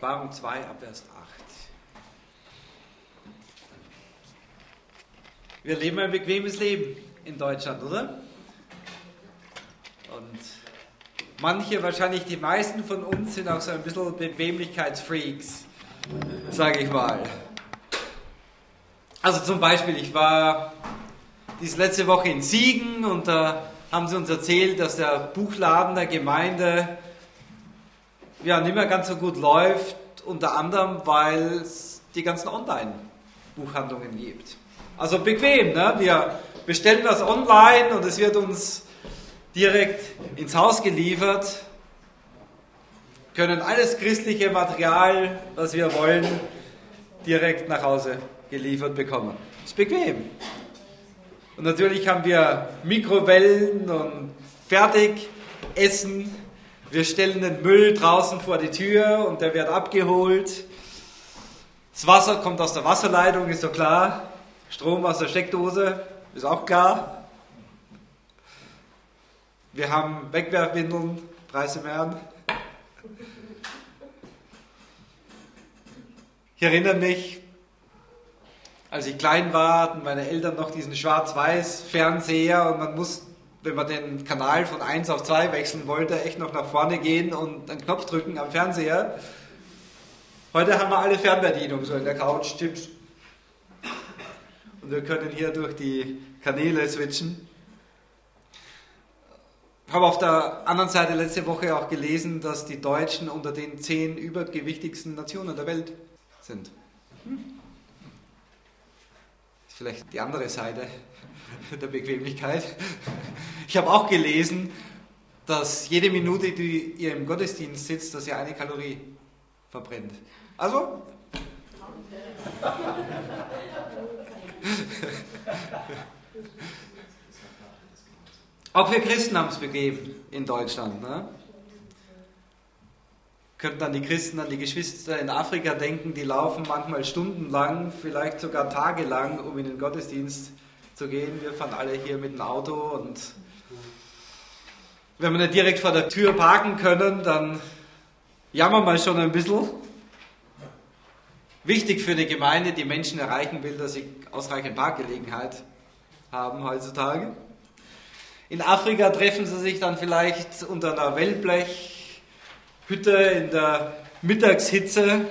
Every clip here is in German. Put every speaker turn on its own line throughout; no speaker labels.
Offenbarung 2, Abvers 8. Wir leben ein bequemes Leben in Deutschland, oder? Und manche, wahrscheinlich die meisten von uns, sind auch so ein bisschen Bequemlichkeitsfreaks, sage ich mal. Also zum Beispiel, ich war diese letzte Woche in Siegen und da haben sie uns erzählt, dass der Buchladen der Gemeinde nicht mehr ganz so gut läuft, unter anderem, weil es die ganzen Online-Buchhandlungen gibt. Also bequem, ne? Wir bestellen das online und es wird uns direkt ins Haus geliefert, können alles christliche Material, was wir wollen, direkt nach Hause geliefert bekommen. Ist bequem. Und natürlich haben wir Mikrowellen und Fertigessen. Wir stellen den Müll draußen vor die Tür und der wird abgeholt. Das Wasser kommt aus der Wasserleitung, ist doch klar. Strom aus der Steckdose, ist auch klar. Wir haben Wegwerfwindeln, Preis im Herrn. Ich erinnere mich, als ich klein war, hatten meine Eltern noch diesen Schwarz-Weiß-Fernseher und man muss, wenn man den Kanal von 1 auf 2 wechseln wollte, echt noch nach vorne gehen und einen Knopf drücken am Fernseher. Heute haben wir alle Fernbedienung, so in der Couch, Chips. Und wir können hier durch die Kanäle switchen. Ich habe auf der anderen Seite letzte Woche auch gelesen, dass die Deutschen unter den 10 übergewichtigsten Nationen der Welt sind. Ist vielleicht die andere Seite der Bequemlichkeit. Ich habe auch gelesen, dass jede Minute, die ihr im Gottesdienst sitzt, dass ihr eine Kalorie verbrennt. Also, auch wir Christen haben es bequem in Deutschland. Ne? Könnten an die Christen, an die Geschwister in Afrika denken, die laufen manchmal stundenlang, vielleicht sogar tagelang, um in den Gottesdienst zu gehen. Wir fahren alle hier mit dem Auto und wenn wir nicht direkt vor der Tür parken können, dann jammern wir schon ein bisschen. Wichtig für die Gemeinde, die Menschen erreichen will, dass sie ausreichend Parkgelegenheit haben heutzutage. In Afrika treffen sie sich dann vielleicht unter einer Wellblechhütte in der Mittagshitze.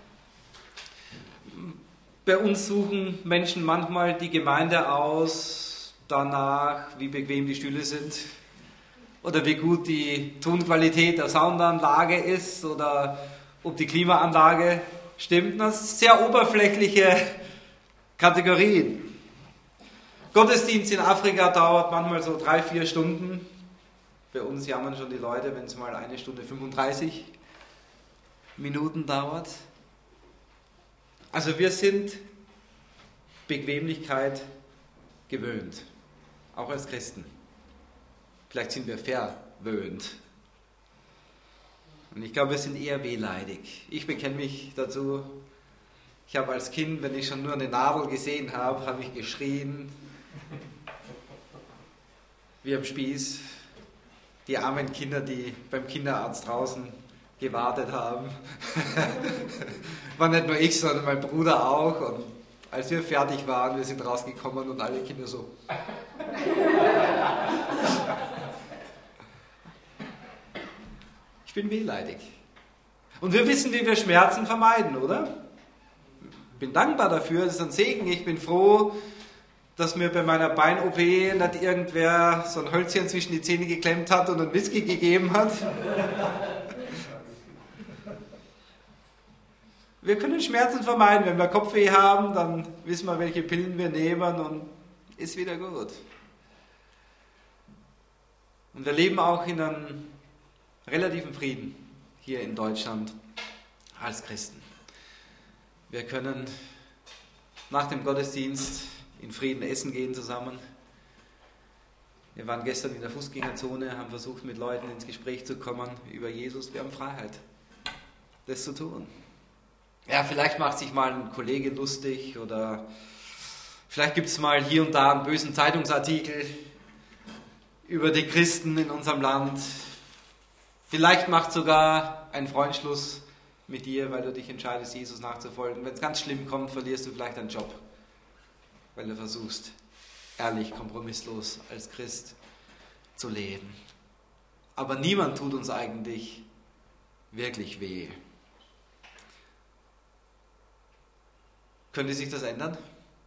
Bei uns suchen Menschen manchmal die Gemeinde aus, danach, wie bequem die Stühle sind oder wie gut die Tonqualität der Soundanlage ist oder ob die Klimaanlage stimmt. Das sind sehr oberflächliche Kategorien. Gottesdienst in Afrika dauert manchmal so 3-4 Stunden. Bei uns jammern schon die Leute, wenn es mal 1 Stunde 35 Minuten dauert. Also wir sind Bequemlichkeit gewöhnt, auch als Christen. Vielleicht sind wir verwöhnt. Und ich glaube, wir sind eher wehleidig. Ich bekenne mich dazu. Ich habe als Kind, wenn ich schon nur eine Nadel gesehen habe, habe ich geschrien, wie am Spieß. Die armen Kinder, die beim Kinderarzt draußen gewartet haben. War nicht nur ich, sondern mein Bruder auch. Und als wir fertig waren, wir sind rausgekommen und alle Kinder so. Ich bin wehleidig. Und wir wissen, wie wir Schmerzen vermeiden, oder? Ich bin dankbar dafür, das ist ein Segen. Ich bin froh, dass mir bei meiner Bein-OP nicht irgendwer so ein Hölzchen zwischen die Zähne geklemmt hat und einen Whisky gegeben hat. Wir können Schmerzen vermeiden. Wenn wir Kopfweh haben, dann wissen wir, welche Pillen wir nehmen und ist wieder gut. Und wir leben auch in einem relativen Frieden hier in Deutschland als Christen. Wir können nach dem Gottesdienst in Frieden essen gehen zusammen. Wir waren gestern in der Fußgängerzone, haben versucht, mit Leuten ins Gespräch zu kommen über Jesus. Wir haben Freiheit, das zu tun. Ja, vielleicht macht sich mal ein Kollege lustig oder vielleicht gibt es mal hier und da einen bösen Zeitungsartikel über die Christen in unserem Land. Vielleicht macht sogar ein Freund Schluss mit dir, weil du dich entscheidest, Jesus nachzufolgen. Wenn es ganz schlimm kommt, verlierst du vielleicht deinen Job, weil du versuchst, ehrlich, kompromisslos als Christ zu leben. Aber niemand tut uns eigentlich wirklich weh. Könnte sich das ändern?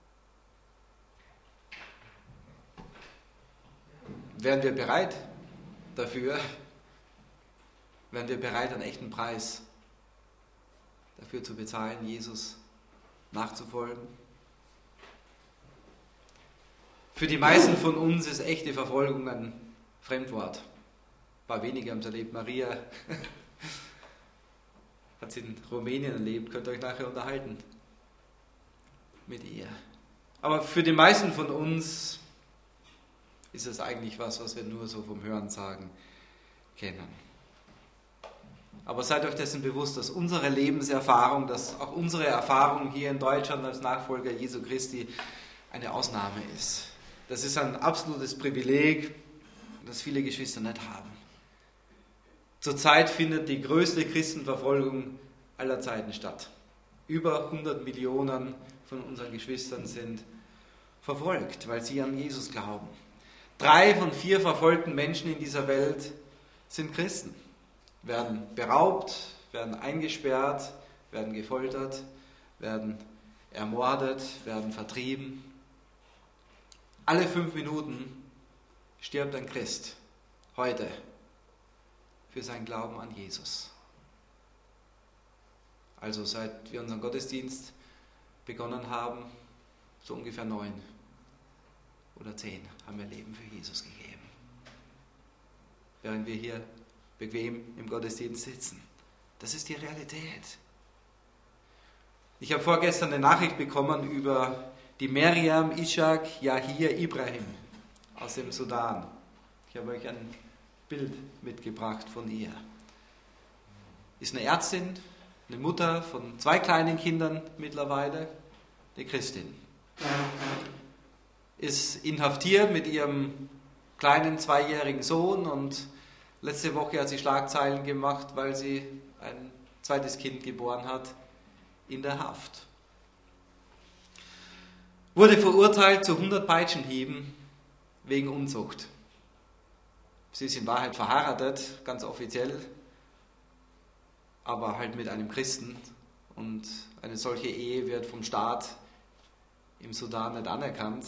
Wären wir bereit dafür? Wären wir bereit, einen echten Preis dafür zu bezahlen, Jesus nachzufolgen? Für die meisten von uns ist echte Verfolgung ein Fremdwort. Ein paar wenige haben es erlebt. Maria hat sie in Rumänien erlebt. Könnt ihr euch nachher unterhalten mit ihr. Aber für die meisten von uns ist es eigentlich was wir nur so vom Hörensagen kennen. Aber seid euch dessen bewusst, dass unsere Lebenserfahrung, dass auch unsere Erfahrung hier in Deutschland als Nachfolger Jesu Christi eine Ausnahme ist. Das ist ein absolutes Privileg, das viele Geschwister nicht haben. Zurzeit findet die größte Christenverfolgung aller Zeiten statt. Über 100 Millionen von unseren Geschwistern sind verfolgt, weil sie an Jesus glauben. 3 von 4 verfolgten Menschen in dieser Welt sind Christen. Werden beraubt, werden eingesperrt, werden gefoltert, werden ermordet, werden vertrieben. Alle 5 Minuten stirbt ein Christ, heute, für seinen Glauben an Jesus. Also seit wir unseren Gottesdienst begonnen haben, so ungefähr 9 oder 10 haben wir Leben für Jesus gegeben. Während wir hier bequem im Gottesdienst sitzen. Das ist die Realität. Ich habe vorgestern eine Nachricht bekommen über die Meriam Ishaq Yahir Ibrahim aus dem Sudan. Ich habe euch ein Bild mitgebracht von ihr. Ist eine Ärztin, eine Mutter von 2 kleinen Kindern mittlerweile, eine Christin. Ist inhaftiert mit ihrem kleinen 2-jährigen Sohn und letzte Woche hat sie Schlagzeilen gemacht, weil sie ein zweites Kind geboren hat in der Haft. Wurde verurteilt zu 100 Peitschenhieben wegen Unzucht. Sie ist in Wahrheit verheiratet, ganz offiziell, aber halt mit einem Christen. Und eine solche Ehe wird vom Staat im Sudan nicht anerkannt.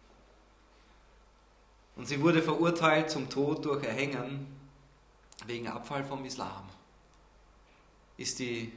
Und sie wurde verurteilt zum Tod durch Erhängen wegen Abfall vom Islam. Ist die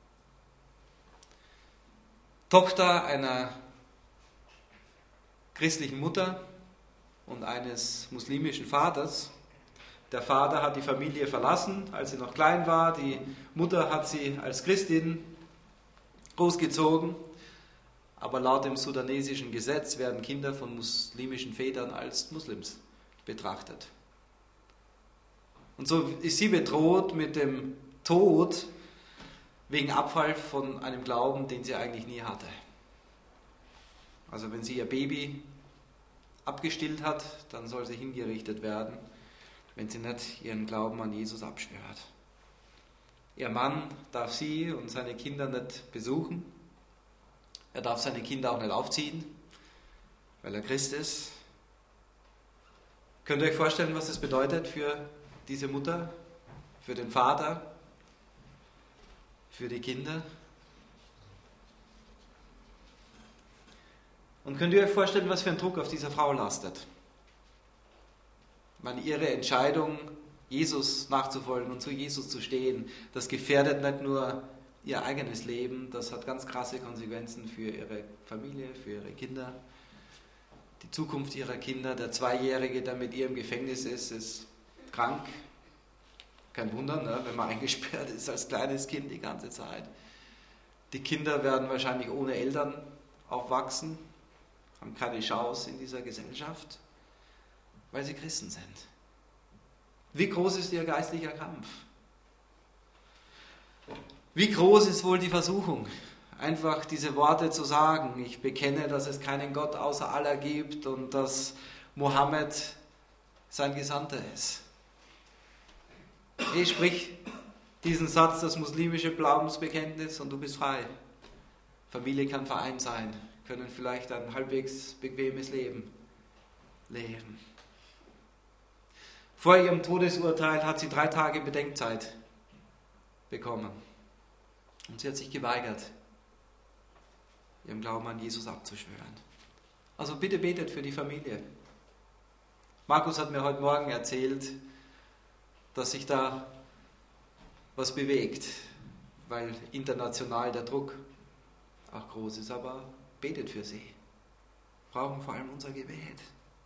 Tochter einer christlichen Mutter und eines muslimischen Vaters. Der Vater hat die Familie verlassen, als sie noch klein war. Die Mutter hat sie als Christin großgezogen. Aber laut dem sudanesischen Gesetz werden Kinder von muslimischen Vätern als Muslims betrachtet. Und so ist sie bedroht mit dem Tod wegen Abfall von einem Glauben, den sie eigentlich nie hatte. Also wenn sie ihr Baby abgestillt hat, dann soll sie hingerichtet werden, wenn sie nicht ihren Glauben an Jesus abschwört. Ihr Mann darf sie und seine Kinder nicht besuchen. Er darf seine Kinder auch nicht aufziehen, weil er Christ ist. Könnt ihr euch vorstellen, was das bedeutet für diese Mutter, für den Vater, für die Kinder? Und könnt ihr euch vorstellen, was für ein Druck auf dieser Frau lastet? Ich meine, ihre Entscheidung, Jesus nachzufolgen und zu Jesus zu stehen, das gefährdet nicht nur ihr eigenes Leben, das hat ganz krasse Konsequenzen für ihre Familie, für ihre Kinder, die Zukunft ihrer Kinder. Der 2-Jährige, der mit ihr im Gefängnis ist krank. Kein Wunder, ne, wenn man eingesperrt ist als kleines Kind die ganze Zeit. Die Kinder werden wahrscheinlich ohne Eltern aufwachsen, haben keine Chance in dieser Gesellschaft, weil sie Christen sind. Wie groß ist ihr geistlicher Kampf? Wie groß ist wohl die Versuchung, einfach diese Worte zu sagen: Ich bekenne, dass es keinen Gott außer Allah gibt und dass Mohammed sein Gesandter ist. Sprich diesen Satz, das muslimische Glaubensbekenntnis, und du bist frei. Familie kann Verein sein, können vielleicht ein halbwegs bequemes Leben leben. Vor ihrem Todesurteil hat sie 3 Tage Bedenkzeit bekommen. Und sie hat sich geweigert, ihrem Glauben an Jesus abzuschwören. Also bitte betet für die Familie. Markus hat mir heute Morgen erzählt, dass sich da was bewegt, weil international der Druck auch groß ist. Aber betet für sie. Brauchen vor allem unser Gebet.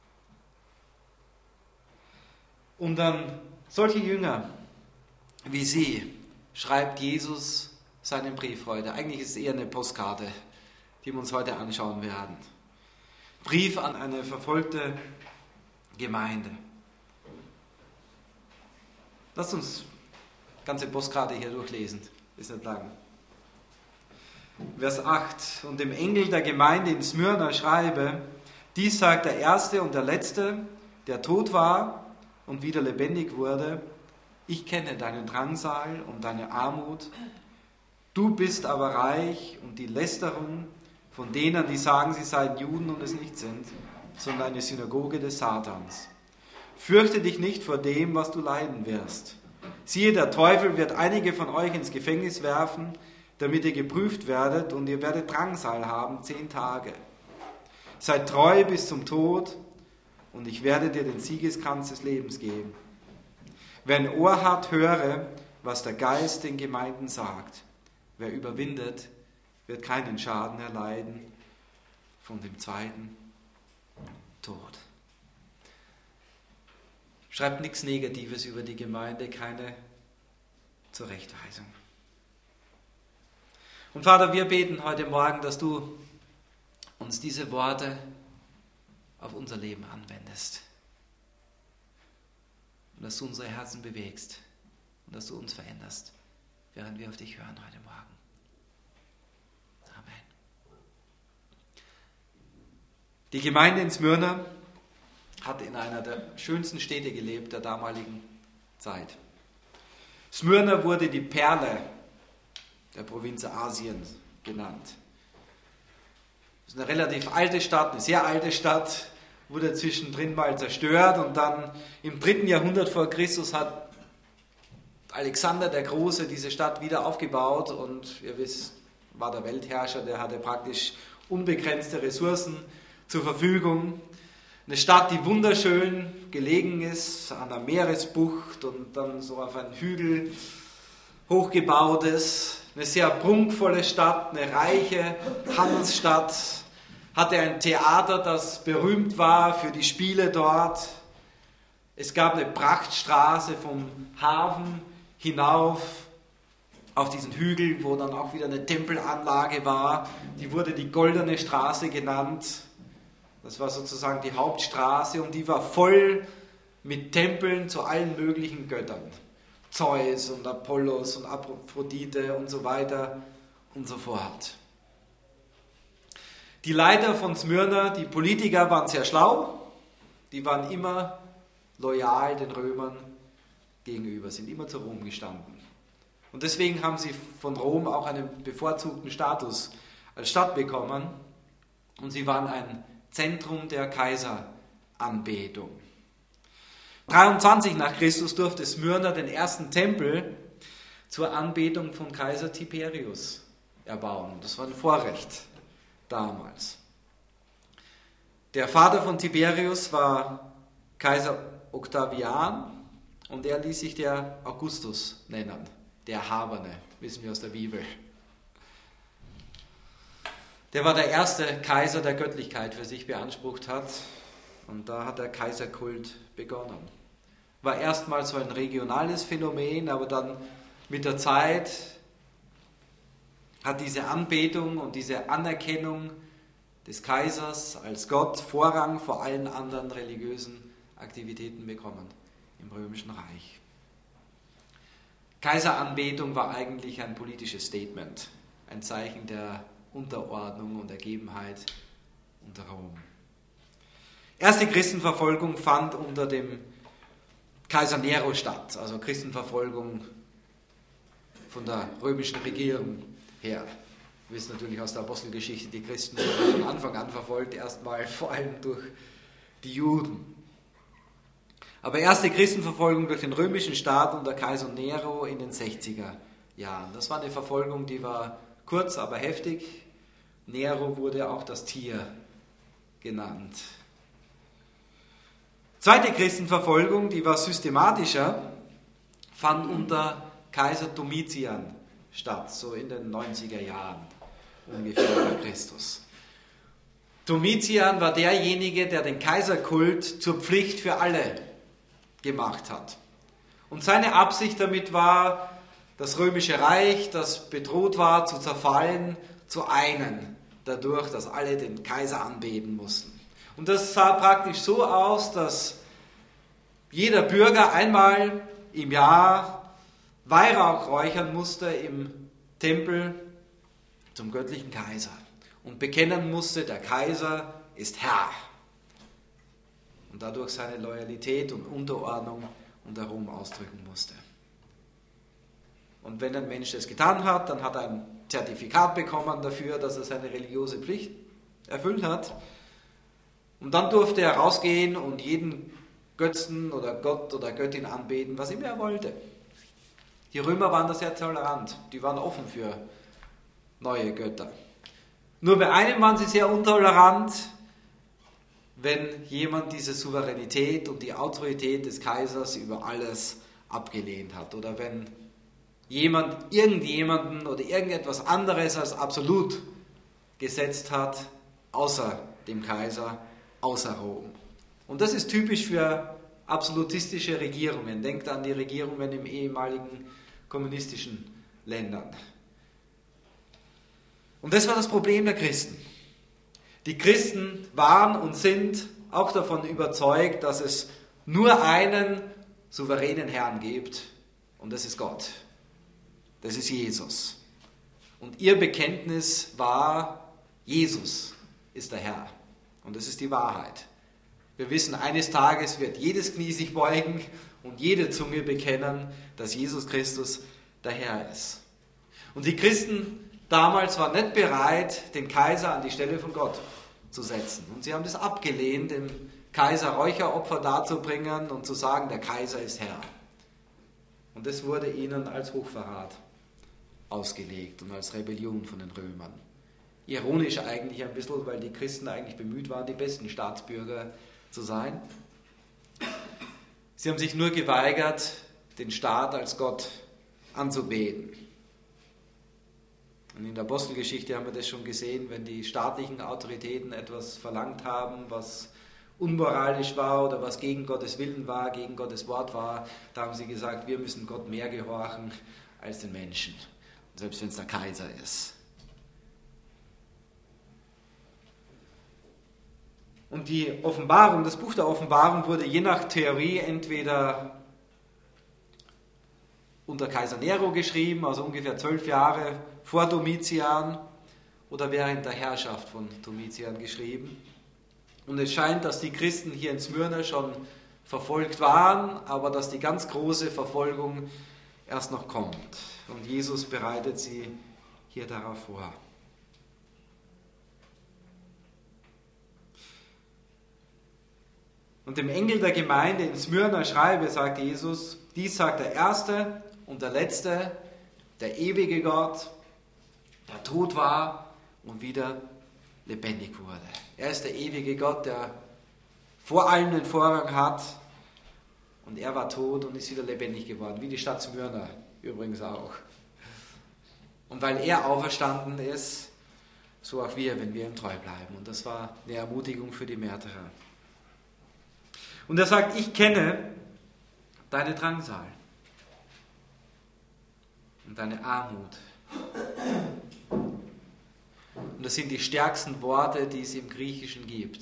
Und dann solche Jünger wie sie schreibt Jesus seinen Brief heute. Eigentlich ist es eher eine Postkarte, die wir uns heute anschauen werden. Brief an eine verfolgte Gemeinde. Lasst uns die ganze Postkarte hier durchlesen. Ist nicht lang. Vers 8. Und dem Engel der Gemeinde in Smyrna schreibe, dies sagt der Erste und der Letzte, der tot war und wieder lebendig wurde. Ich kenne deinen Drangsal und deine Armut. Du bist aber reich und die Lästerung von denen, die sagen, sie seien Juden und es nicht sind, sondern eine Synagoge des Satans. Fürchte dich nicht vor dem, was du leiden wirst. Siehe, der Teufel wird einige von euch ins Gefängnis werfen, damit ihr geprüft werdet, und ihr werdet Drangsal haben 10 Tage. Seid treu bis zum Tod, und ich werde dir den Siegeskranz des Lebens geben. Wer ein Ohr hat, höre, was der Geist den Gemeinden sagt. Wer überwindet, wird keinen Schaden erleiden von dem zweiten Tod. Schreibt nichts Negatives über die Gemeinde, keine Zurechtweisung. Und Vater, wir beten heute Morgen, dass du uns diese Worte auf unser Leben anwendest. Und dass du unsere Herzen bewegst und dass du uns veränderst, während wir auf dich hören heute Morgen. Amen. Die Gemeinde in Smyrna hat in einer der schönsten Städte gelebt der damaligen Zeit. Smyrna wurde die Perle der Provinz Asien genannt. Das ist eine relativ alte Stadt, eine sehr alte Stadt, wurde zwischendrin mal zerstört und dann im 3. Jahrhundert vor Christus hat Alexander der Große diese Stadt wieder aufgebaut und ihr wisst, war der Weltherrscher, der hatte praktisch unbegrenzte Ressourcen zur Verfügung. Eine Stadt, die wunderschön gelegen ist, an einer Meeresbucht und dann so auf einen Hügel hochgebaut ist. Eine sehr prunkvolle Stadt, eine reiche Handelsstadt, hatte ein Theater, das berühmt war für die Spiele dort. Es gab eine Prachtstraße vom Hafen hinauf auf diesen Hügel, wo dann auch wieder eine Tempelanlage war. Die wurde die Goldene Straße genannt. Das war sozusagen die Hauptstraße und die war voll mit Tempeln zu allen möglichen Göttern. Zeus und Apollos und Aphrodite und so weiter und so fort. Die Leiter von Smyrna, die Politiker, waren sehr schlau. Die waren immer loyal den Römern gegenüber, sind immer zu Rom gestanden. Und deswegen haben sie von Rom auch einen bevorzugten Status als Stadt bekommen. Und sie waren ein Zentrum der Kaiseranbetung. 23 nach Christus durfte Smyrna den ersten Tempel zur Anbetung von Kaiser Tiberius erbauen. Das war ein Vorrecht damals. Der Vater von Tiberius war Kaiser Octavian und er ließ sich der Augustus nennen, der Erhabene, wissen wir aus der Bibel. Der war der erste Kaiser, der Göttlichkeit für sich beansprucht hat und da hat der Kaiserkult begonnen. War erstmal so ein regionales Phänomen, aber dann mit der Zeit hat diese Anbetung und diese Anerkennung des Kaisers als Gott Vorrang vor allen anderen religiösen Aktivitäten bekommen im Römischen Reich. Kaiseranbetung war eigentlich ein politisches Statement, ein Zeichen der Unterordnung und Ergebenheit unter Rom. Erste Christenverfolgung fand unter dem Kaiser Nero statt, also Christenverfolgung von der römischen Regierung her. Wir wissen natürlich aus der Apostelgeschichte, die Christen wurden von Anfang an verfolgt, erstmal vor allem durch die Juden. Aber erste Christenverfolgung durch den römischen Staat unter Kaiser Nero in den 60er Jahren. Das war eine Verfolgung, die war kurz, aber heftig. Nero wurde auch das Tier genannt. Zweite Christenverfolgung, die war systematischer, fand unter Kaiser Domitian statt, so in den 90er Jahren ungefähr vor Christus. Domitian war derjenige, der den Kaiserkult zur Pflicht für alle gemacht hat. Und seine Absicht damit war, das römische Reich, das bedroht war zu zerfallen, zu einen, dadurch, dass alle den Kaiser anbeten mussten. Und das sah praktisch so aus, dass jeder Bürger einmal im Jahr Weihrauch räuchern musste im Tempel zum göttlichen Kaiser und bekennen musste, der Kaiser ist Herr. Und dadurch seine Loyalität und Unterordnung unter Rom ausdrücken musste. Und wenn ein Mensch das getan hat, dann hat er ein Zertifikat bekommen dafür, dass er seine religiöse Pflicht erfüllt hat. Und dann durfte er rausgehen und jeden Götzen oder Gott oder Göttin anbeten, was immer er wollte. Die Römer waren da sehr tolerant, die waren offen für neue Götter. Nur bei einem waren sie sehr intolerant, wenn jemand diese Souveränität und die Autorität des Kaisers über alles abgelehnt hat oder wenn jemand irgendjemanden oder irgendetwas anderes als absolut gesetzt hat, außer dem Kaiser, außer Rom. Und das ist typisch für absolutistische Regierungen. Denkt an die Regierungen in ehemaligen kommunistischen Ländern. Und das war das Problem der Christen. Die Christen waren und sind auch davon überzeugt, dass es nur einen souveränen Herrn gibt und das ist Gott. Das ist Jesus. Und ihr Bekenntnis war, Jesus ist der Herr. Und das ist die Wahrheit. Wir wissen, eines Tages wird jedes Knie sich beugen und jede Zunge bekennen, dass Jesus Christus der Herr ist. Und die Christen damals waren nicht bereit, den Kaiser an die Stelle von Gott zu setzen. Und sie haben das abgelehnt, dem Kaiser Räucheropfer darzubringen und zu sagen, der Kaiser ist Herr. Und das wurde ihnen als Hochverrat ausgelegt und als Rebellion von den Römern. Ironisch eigentlich ein bisschen, weil die Christen eigentlich bemüht waren, die besten Staatsbürger zu sein. Sie haben sich nur geweigert, den Staat als Gott anzubeten. Und in der Apostelgeschichte haben wir das schon gesehen, wenn die staatlichen Autoritäten etwas verlangt haben, was unmoralisch war oder was gegen Gottes Willen war, gegen Gottes Wort war, da haben sie gesagt, wir müssen Gott mehr gehorchen als den Menschen, selbst wenn es der Kaiser ist. Und die Offenbarung, das Buch der Offenbarung wurde je nach Theorie entweder unter Kaiser Nero geschrieben, also ungefähr 12 Jahre vor Domitian, oder während der Herrschaft von Domitian geschrieben. Und es scheint, dass die Christen hier in Smyrna schon verfolgt waren, aber dass die ganz große Verfolgung erst noch kommt. Und Jesus bereitet sie hier darauf vor. Und dem Engel der Gemeinde in Smyrna schreibe, sagt Jesus, dies sagt der Erste und der Letzte, der ewige Gott, der tot war und wieder lebendig wurde. Er ist der ewige Gott, der vor allem den Vorrang hat und er war tot und ist wieder lebendig geworden, wie die Stadt Smyrna übrigens auch. Und weil er auferstanden ist, so auch wir, wenn wir ihm treu bleiben. Und das war eine Ermutigung für die Märtyrer. Und er sagt, ich kenne deine Drangsal und deine Armut. Und das sind die stärksten Worte, die es im Griechischen gibt.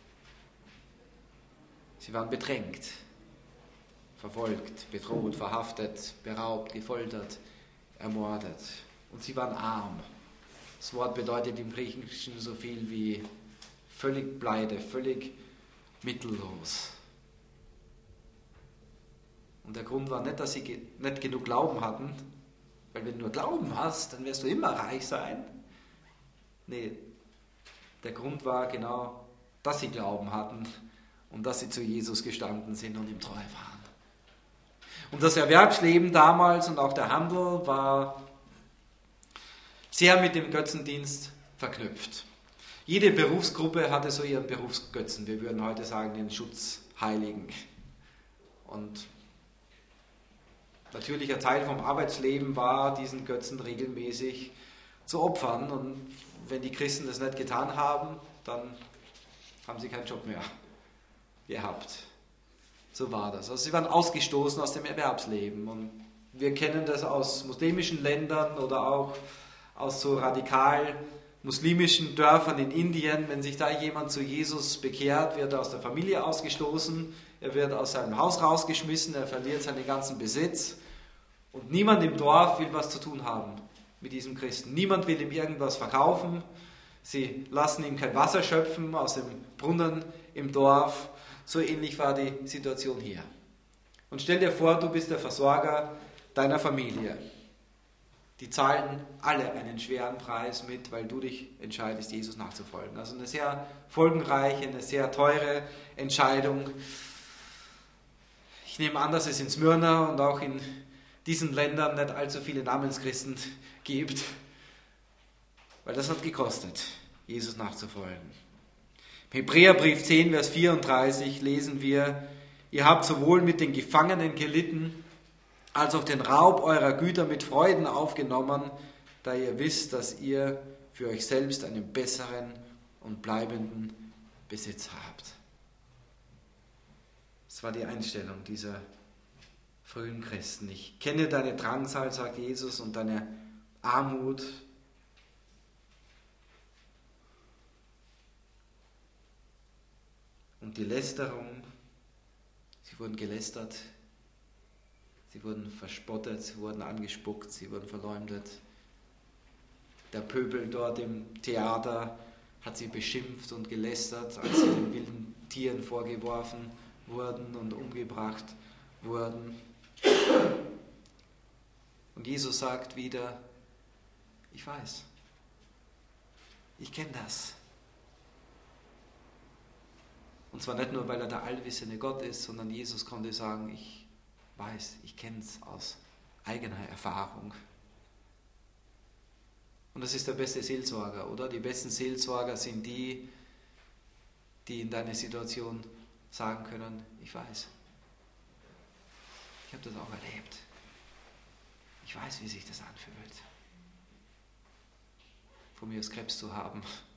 Sie waren bedrängt, verfolgt, bedroht, verhaftet, beraubt, gefoltert, ermordet. Und sie waren arm. Das Wort bedeutet im Griechischen so viel wie völlig pleite, völlig mittellos. Und der Grund war nicht, dass sie nicht genug Glauben hatten, Weil wenn du nur Glauben hast, dann wirst du immer reich sein. Nee, der Grund war genau, dass sie Glauben hatten und dass sie zu Jesus gestanden sind und ihm treu waren. Und das Erwerbsleben damals und auch der Handel war sehr mit dem Götzendienst verknüpft. Jede Berufsgruppe hatte so ihren Berufsgötzen. Wir würden heute sagen, den Schutzheiligen. Und natürlicher Teil vom Arbeitsleben war, diesen Götzen regelmäßig zu opfern. Und wenn die Christen das nicht getan haben, dann haben sie keinen Job mehr gehabt. So war das. Also sie waren ausgestoßen aus dem Erwerbsleben. Und wir kennen das aus muslimischen Ländern oder auch aus so radikal muslimischen Dörfern in Indien. Wenn sich da jemand zu Jesus bekehrt, wird er aus der Familie ausgestoßen, er wird aus seinem Haus rausgeschmissen, er verliert seinen ganzen Besitz. Und niemand im Dorf will was zu tun haben mit diesem Christen. Niemand will ihm irgendwas verkaufen. Sie lassen ihm kein Wasser schöpfen aus dem Brunnen im Dorf. So ähnlich war die Situation hier. Und stell dir vor, du bist der Versorger deiner Familie. Die zahlen alle einen schweren Preis mit, weil du dich entscheidest, Jesus nachzufolgen. Also eine sehr folgenreiche, eine sehr teure Entscheidung. Ich nehme an, dass es in Smyrna und auch in diesen Ländern nicht allzu viele Namenschristen gibt, weil das hat gekostet, Jesus nachzufolgen. Im Hebräerbrief 10, Vers 34 lesen wir: Ihr habt sowohl mit den Gefangenen gelitten, als auch den Raub eurer Güter mit Freuden aufgenommen, da ihr wisst, dass ihr für euch selbst einen besseren und bleibenden Besitz habt. Das war die Einstellung dieser frühen Christen. Ich kenne deine Drangsal, sagt Jesus, und deine Armut. Und die Lästerung. Sie wurden gelästert. Sie wurden verspottet, sie wurden angespuckt, sie wurden verleumdet. Der Pöbel dort im Theater hat sie beschimpft und gelästert, als sie den wilden Tieren vorgeworfen wurden und umgebracht wurden. Und Jesus sagt wieder: Ich weiß, ich kenne das. Und zwar nicht nur, weil er der allwissende Gott ist, sondern Jesus konnte sagen: Ich weiß, ich kenne es aus eigener Erfahrung. Und das ist der beste Seelsorger, oder? Die besten Seelsorger sind die, die in deiner Situation sagen können: Ich weiß. Ich habe das auch erlebt. Ich weiß, wie sich das anfühlt, von mir aus Krebs zu haben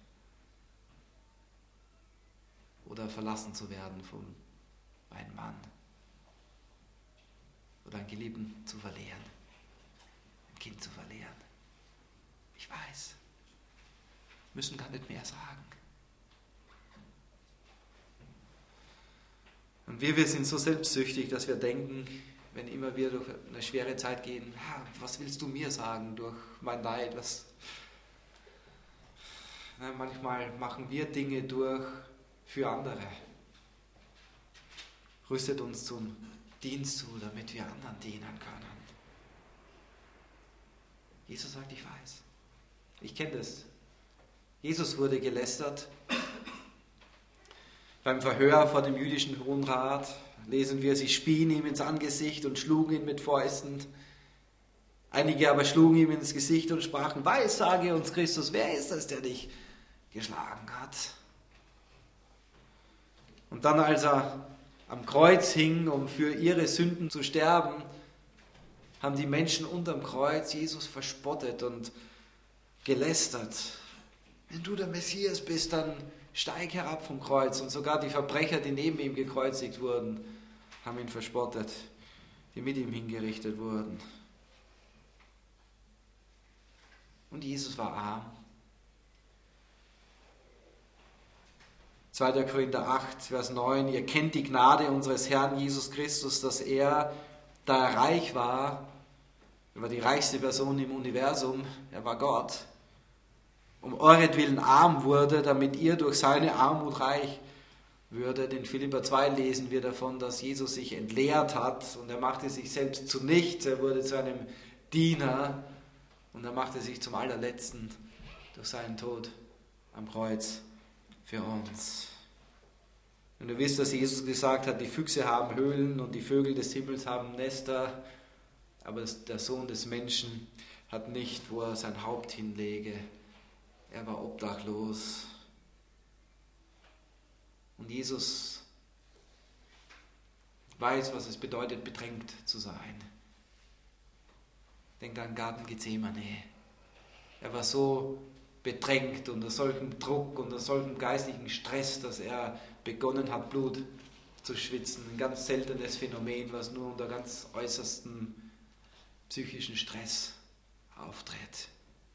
oder verlassen zu werden von einem Mann. Oder einen Geliebten zu verlieren, ein Kind zu verlieren. Ich weiß. Wir müssen gar nicht mehr sagen. Und wir sind so selbstsüchtig, dass wir denken, wenn immer wir durch eine schwere Zeit gehen: Was willst du mir sagen durch mein Leid? Manchmal machen wir Dinge durch für andere. Rüstet uns zum Dienst zu, damit wir anderen dienen können. Jesus sagt: Ich weiß. Ich kenne das. Jesus wurde gelästert. Beim Verhör vor dem jüdischen Hohenrat lesen wir: Sie spien ihm ins Angesicht und schlugen ihn mit Fäusten. Einige aber schlugen ihm ins Gesicht und sprachen: Weissage uns Christus, wer ist das, der dich geschlagen hat? Und dann, als er am Kreuz hing, um für ihre Sünden zu sterben, haben die Menschen unterm Kreuz Jesus verspottet und gelästert. Wenn du der Messias bist, dann steig herab vom Kreuz. Und sogar die Verbrecher, die neben ihm gekreuzigt wurden, haben ihn verspottet, die mit ihm hingerichtet wurden. Und Jesus war arm. 2. Korinther 8, Vers 9: Ihr kennt die Gnade unseres Herrn Jesus Christus, dass er, da er reich war, er war die reichste Person im Universum, er war Gott, um euretwillen arm wurde, damit ihr durch seine Armut reich würdet. In Philipper 2 lesen wir davon, dass Jesus sich entleert hat und er machte sich selbst zu nichts. Er wurde zu einem Diener und er machte sich zum allerletzten durch seinen Tod am Kreuz für uns. Und ihr wisst, dass Jesus gesagt hat, die Füchse haben Höhlen und die Vögel des Himmels haben Nester, aber der Sohn des Menschen hat nicht, wo er sein Haupt hinlege. Er war obdachlos. Und Jesus weiß, was es bedeutet, bedrängt zu sein. Denkt an den Garten Gethsemane. Er war so bedrängt unter solchem Druck, unter solchem geistlichen Stress, dass er begonnen hat, Blut zu schwitzen. Ein ganz seltenes Phänomen, was nur unter ganz äußerstem psychischen Stress auftritt.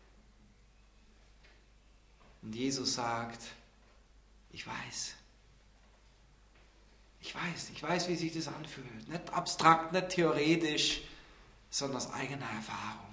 Und Jesus sagt, ich weiß, wie sich das anfühlt. Nicht abstrakt, nicht theoretisch, sondern aus eigener Erfahrung.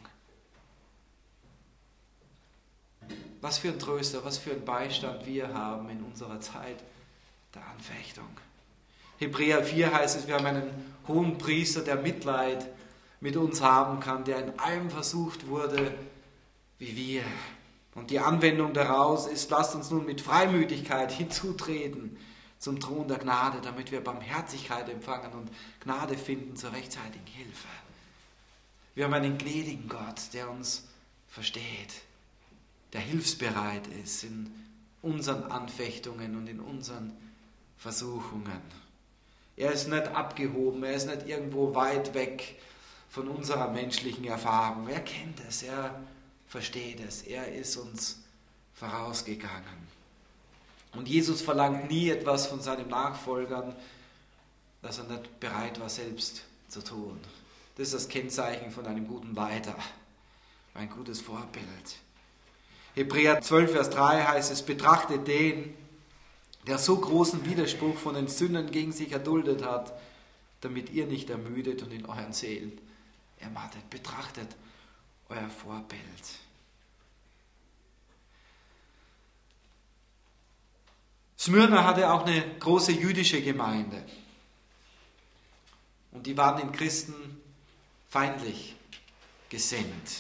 Was für ein Tröster, was für ein Beistand wir haben in unserer Zeit der Anfechtung. Hebräer 4 heißt es, wir haben einen hohen Priester, der Mitleid mit uns haben kann, der in allem versucht wurde, wie wir. Und die Anwendung daraus ist, lasst uns nun mit Freimütigkeit hinzutreten zum Thron der Gnade, damit wir Barmherzigkeit empfangen und Gnade finden zur rechtzeitigen Hilfe. Wir haben einen gnädigen Gott, der uns versteht, der hilfsbereit ist in unseren Anfechtungen und in unseren Versuchungen. Er ist nicht abgehoben, er ist nicht irgendwo weit weg von unserer menschlichen Erfahrung. Er kennt es, er versteht es, er ist uns vorausgegangen. Und Jesus verlangt nie etwas von seinen Nachfolgern, das er nicht bereit war, selbst zu tun. Das ist das Kennzeichen von einem guten Leiter, ein gutes Vorbild. Hebräer 12, Vers 3 heißt es, betrachtet den, der so großen Widerspruch von den Sündern gegen sich erduldet hat, damit ihr nicht ermüdet und in euren Seelen ermattet. Betrachtet euer Vorbild. Smyrna hatte auch eine große jüdische Gemeinde. Und die waren den Christen feindlich gesinnt.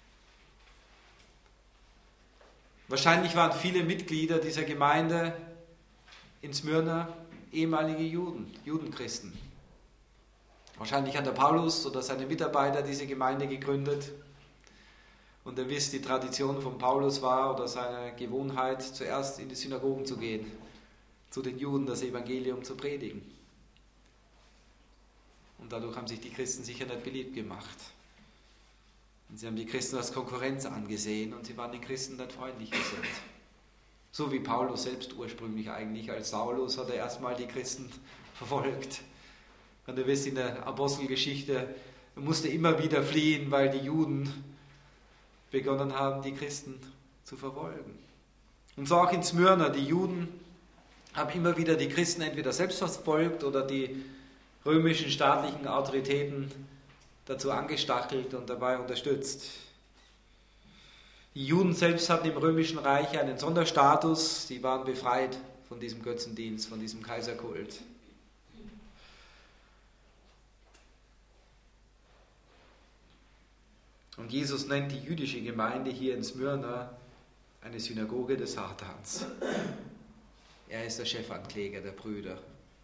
Wahrscheinlich waren viele Mitglieder dieser Gemeinde in Smyrna ehemalige Judenchristen. Wahrscheinlich hat der Paulus oder seine Mitarbeiter diese Gemeinde gegründet. Und ihr wisst, die Tradition von Paulus war oder seine Gewohnheit, zuerst in die Synagogen zu gehen, zu den Juden das Evangelium zu predigen. Und dadurch haben sich die Christen sicher nicht beliebt gemacht. Und sie haben die Christen als Konkurrenz angesehen und sie waren den Christen nicht freundlich gesinnt. So wie Paulus selbst ursprünglich eigentlich. Als Saulus hat er erstmal die Christen verfolgt. Und ihr wisst, in der Apostelgeschichte, er musste immer wieder fliehen, weil die Juden begonnen haben, die Christen zu verfolgen. Und so auch in Smyrna, die Juden haben immer wieder die Christen entweder selbst verfolgt oder die römischen staatlichen Autoritäten dazu angestachelt und dabei unterstützt. Die Juden selbst hatten im Römischen Reich einen Sonderstatus, sie waren befreit von diesem Götzendienst, von diesem Kaiserkult. Und Jesus nennt die jüdische Gemeinde hier in Smyrna eine Synagoge des Satans. Er ist der Chefankläger der Brüder.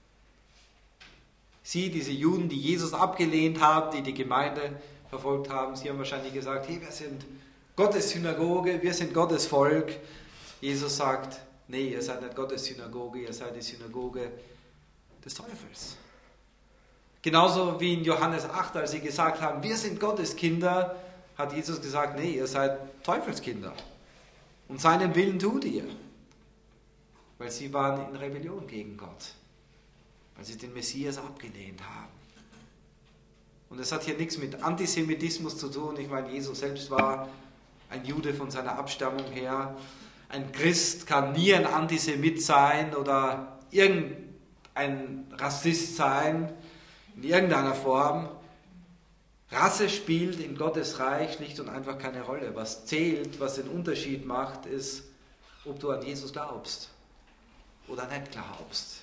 Sie, diese Juden, die Jesus abgelehnt haben, die die Gemeinde verfolgt haben, sie haben wahrscheinlich gesagt, hey, wir sind Gottes Synagoge, wir sind Gottes Volk. Jesus sagt, nee, ihr seid nicht Gottes Synagoge, ihr seid die Synagoge des Teufels. Genauso wie in Johannes 8, als sie gesagt haben, wir sind Gottes Kinder, hat Jesus gesagt, nee, ihr seid Teufelskinder. Und seinen Willen tut ihr. Weil sie waren in Rebellion gegen Gott. Weil sie den Messias abgelehnt haben. Und es hat hier nichts mit Antisemitismus zu tun. Ich meine, Jesus selbst war ein Jude von seiner Abstammung her. Ein Christ kann nie ein Antisemit sein oder irgendein Rassist sein, in irgendeiner Form. Rasse spielt in Gottes Reich schlicht und einfach keine Rolle. Was zählt, was den Unterschied macht, ist, ob du an Jesus glaubst oder nicht glaubst.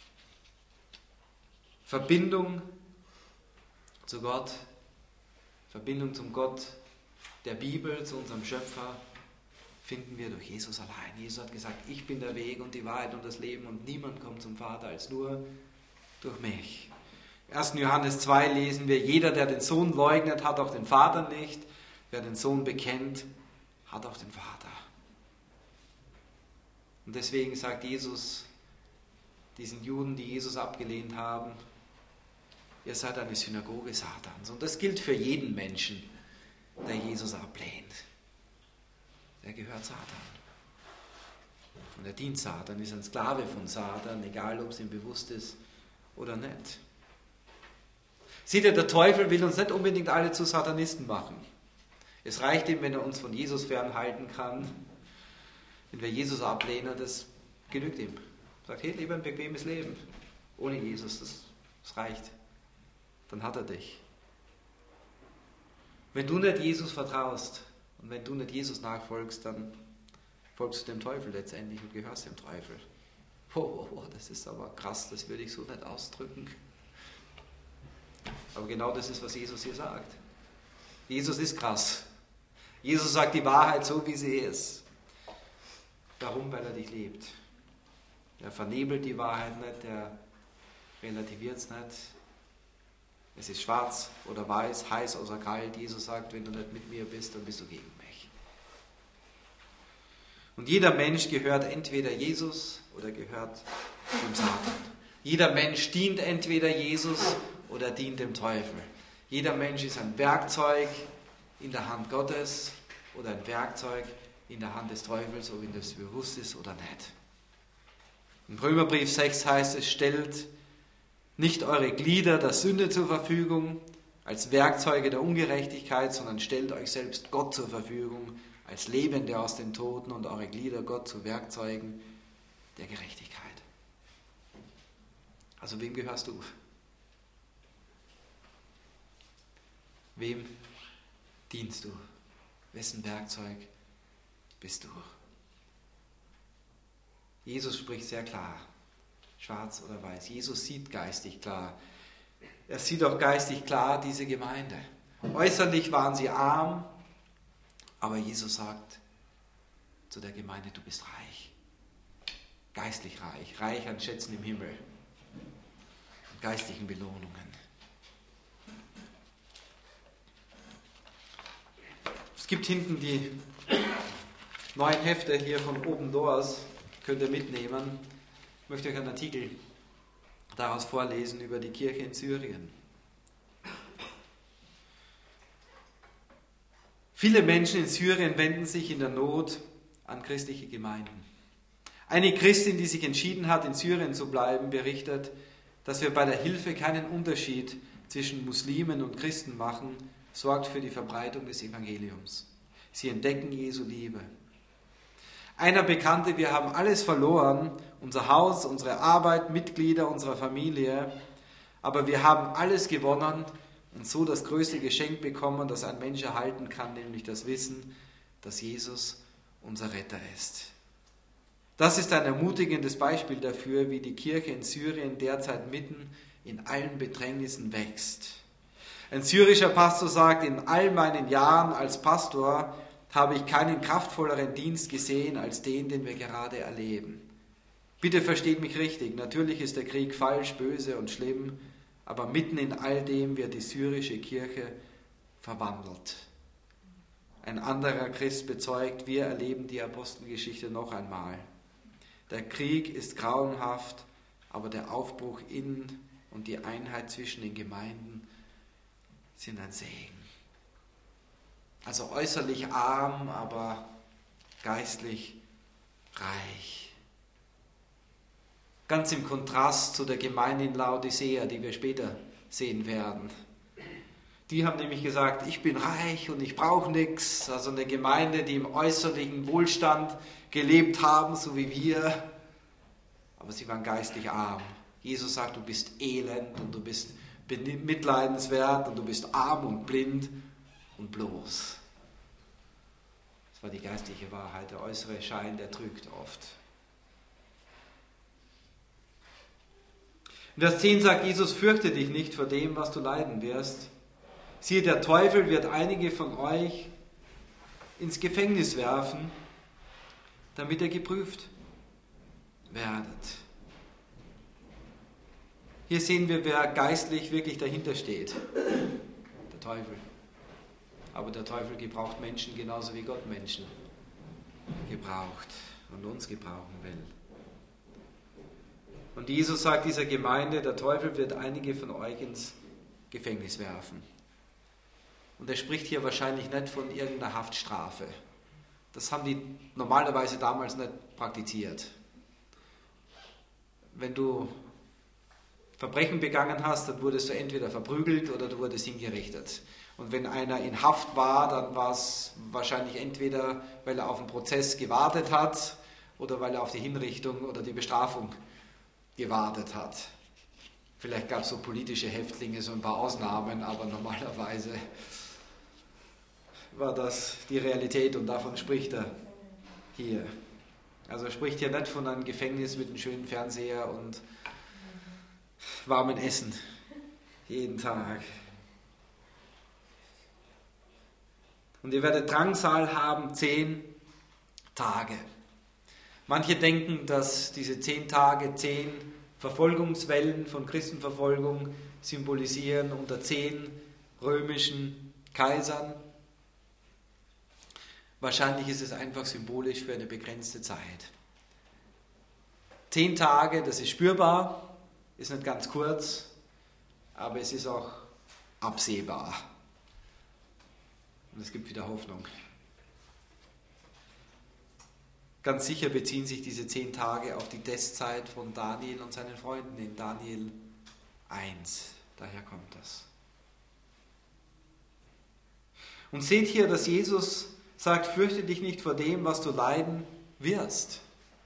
Verbindung zu Gott, Verbindung zum Gott der Bibel, zu unserem Schöpfer, finden wir durch Jesus allein. Jesus hat gesagt, ich bin der Weg und die Wahrheit und das Leben und niemand kommt zum Vater als nur durch mich. 1. Johannes 2 lesen wir, jeder, der den Sohn leugnet, hat auch den Vater nicht. Wer den Sohn bekennt, hat auch den Vater. Und deswegen sagt Jesus diesen Juden, die Jesus abgelehnt haben, ihr seid eine Synagoge Satans. Und das gilt für jeden Menschen, der Jesus ablehnt. Der gehört Satan. Und er dient Satan, ist ein Sklave von Satan, egal ob es ihm bewusst ist oder nicht. Seht ihr, der Teufel will uns nicht unbedingt alle zu Satanisten machen. Es reicht ihm, wenn er uns von Jesus fernhalten kann. Wenn wir Jesus ablehnen, das genügt ihm. Er sagt, hey, lieber ein bequemes Leben. Ohne Jesus, das reicht. Dann hat er dich. Wenn du nicht Jesus vertraust und wenn du nicht Jesus nachfolgst, dann folgst du dem Teufel letztendlich und gehörst dem Teufel. Das ist aber krass, das würde ich so nicht ausdrücken. Aber genau das ist, was Jesus hier sagt. Jesus ist krass. Jesus sagt die Wahrheit so, wie sie ist. Warum? Weil er dich liebt. Er vernebelt die Wahrheit nicht, er relativiert es nicht. Es ist schwarz oder weiß, heiß oder kalt. Jesus sagt, wenn du nicht mit mir bist, dann bist du gegen mich. Und jeder Mensch gehört entweder Jesus oder gehört dem Satan. Jeder Mensch dient entweder Jesus oder dient dem Teufel. Jeder Mensch ist ein Werkzeug in der Hand Gottes oder ein Werkzeug in der Hand des Teufels, ob ihm das bewusst ist oder nicht. Im Römerbrief 6 heißt es, stellt nicht eure Glieder der Sünde zur Verfügung als Werkzeuge der Ungerechtigkeit, sondern stellt euch selbst Gott zur Verfügung als Lebende aus den Toten und eure Glieder Gott zu Werkzeugen der Gerechtigkeit. Also wem gehörst du? Wem dienst du? Wessen Werkzeug bist du? Jesus spricht sehr klar, schwarz oder weiß. Jesus sieht geistig klar. Er sieht auch geistig klar diese Gemeinde. Äußerlich waren sie arm, aber Jesus sagt zu der Gemeinde, du bist reich. Geistlich reich, reich an Schätzen im Himmel und geistlichen Belohnungen. Es gibt hinten die 9 Hefte hier von Open Doors, könnt ihr mitnehmen. Ich möchte euch einen Artikel daraus vorlesen über die Kirche in Syrien. Viele Menschen in Syrien wenden sich in der Not an christliche Gemeinden. Eine Christin, die sich entschieden hat, in Syrien zu bleiben, berichtet, dass wir bei der Hilfe keinen Unterschied zwischen Muslimen und Christen machen, sorgt für die Verbreitung des Evangeliums. Sie entdecken Jesu Liebe. Einer bekannte, wir haben alles verloren, unser Haus, unsere Arbeit, Mitglieder unserer Familie, aber wir haben alles gewonnen und so das größte Geschenk bekommen, das ein Mensch erhalten kann, nämlich das Wissen, dass Jesus unser Retter ist. Das ist ein ermutigendes Beispiel dafür, wie die Kirche in Syrien derzeit mitten in allen Bedrängnissen wächst. Ein syrischer Pastor sagt, in all meinen Jahren als Pastor habe ich keinen kraftvolleren Dienst gesehen als den wir gerade erleben. Bitte versteht mich richtig, natürlich ist der Krieg falsch, böse und schlimm, aber mitten in all dem wird die syrische Kirche verwandelt. Ein anderer Christ bezeugt, wir erleben die Apostelgeschichte noch einmal. Der Krieg ist grauenhaft, aber der Aufbruch in und die Einheit zwischen den Gemeinden sind ein Segen. Also äußerlich arm, aber geistlich reich. Ganz im Kontrast zu der Gemeinde in Laodicea, die wir später sehen werden. Die haben nämlich gesagt, ich bin reich und ich brauche nichts. Also eine Gemeinde, die im äußerlichen Wohlstand gelebt haben, so wie wir. Aber sie waren geistlich arm. Jesus sagt, du bist elend und du bist mitleidenswert und du bist arm und blind und bloß. Das war die geistliche Wahrheit. Der äußere Schein, der trügt oft. In Vers 10 sagt Jesus, fürchte dich nicht vor dem, was du leiden wirst. siehe, der Teufel wird einige von euch ins Gefängnis werfen, damit ihr geprüft werdet. Hier sehen wir, wer geistlich wirklich dahinter steht. Der Teufel. Aber der Teufel gebraucht Menschen genauso wie Gott Menschen gebraucht und uns gebrauchen will. Und Jesus sagt dieser Gemeinde, der Teufel wird einige von euch ins Gefängnis werfen. Und er spricht hier wahrscheinlich nicht von irgendeiner Haftstrafe. Das haben die normalerweise damals nicht praktiziert. Wenn du Verbrechen begangen hast, dann wurdest du entweder verprügelt oder du wurdest hingerichtet. Und wenn einer in Haft war, dann war es wahrscheinlich entweder, weil er auf den Prozess gewartet hat oder weil er auf die Hinrichtung oder die Bestrafung gewartet hat. Vielleicht gab es so politische Häftlinge, so ein paar Ausnahmen, aber normalerweise war das die Realität und davon spricht er hier. Also er spricht hier nicht von einem Gefängnis mit einem schönen Fernseher und warmen Essen jeden Tag. Und ihr werdet Drangsal haben 10 Tage. Manche denken, dass diese 10 Tage 10 Verfolgungswellen von Christenverfolgung symbolisieren unter 10 römischen Kaisern. Wahrscheinlich ist es einfach symbolisch für eine begrenzte Zeit. 10 Tage, das ist spürbar, ist nicht ganz kurz, aber es ist auch absehbar. Und es gibt wieder Hoffnung. Ganz sicher beziehen sich diese 10 Tage auf die Testzeit von Daniel und seinen Freunden in Daniel 1. Daher kommt das. Und seht hier, dass Jesus sagt, fürchte dich nicht vor dem, was du leiden wirst.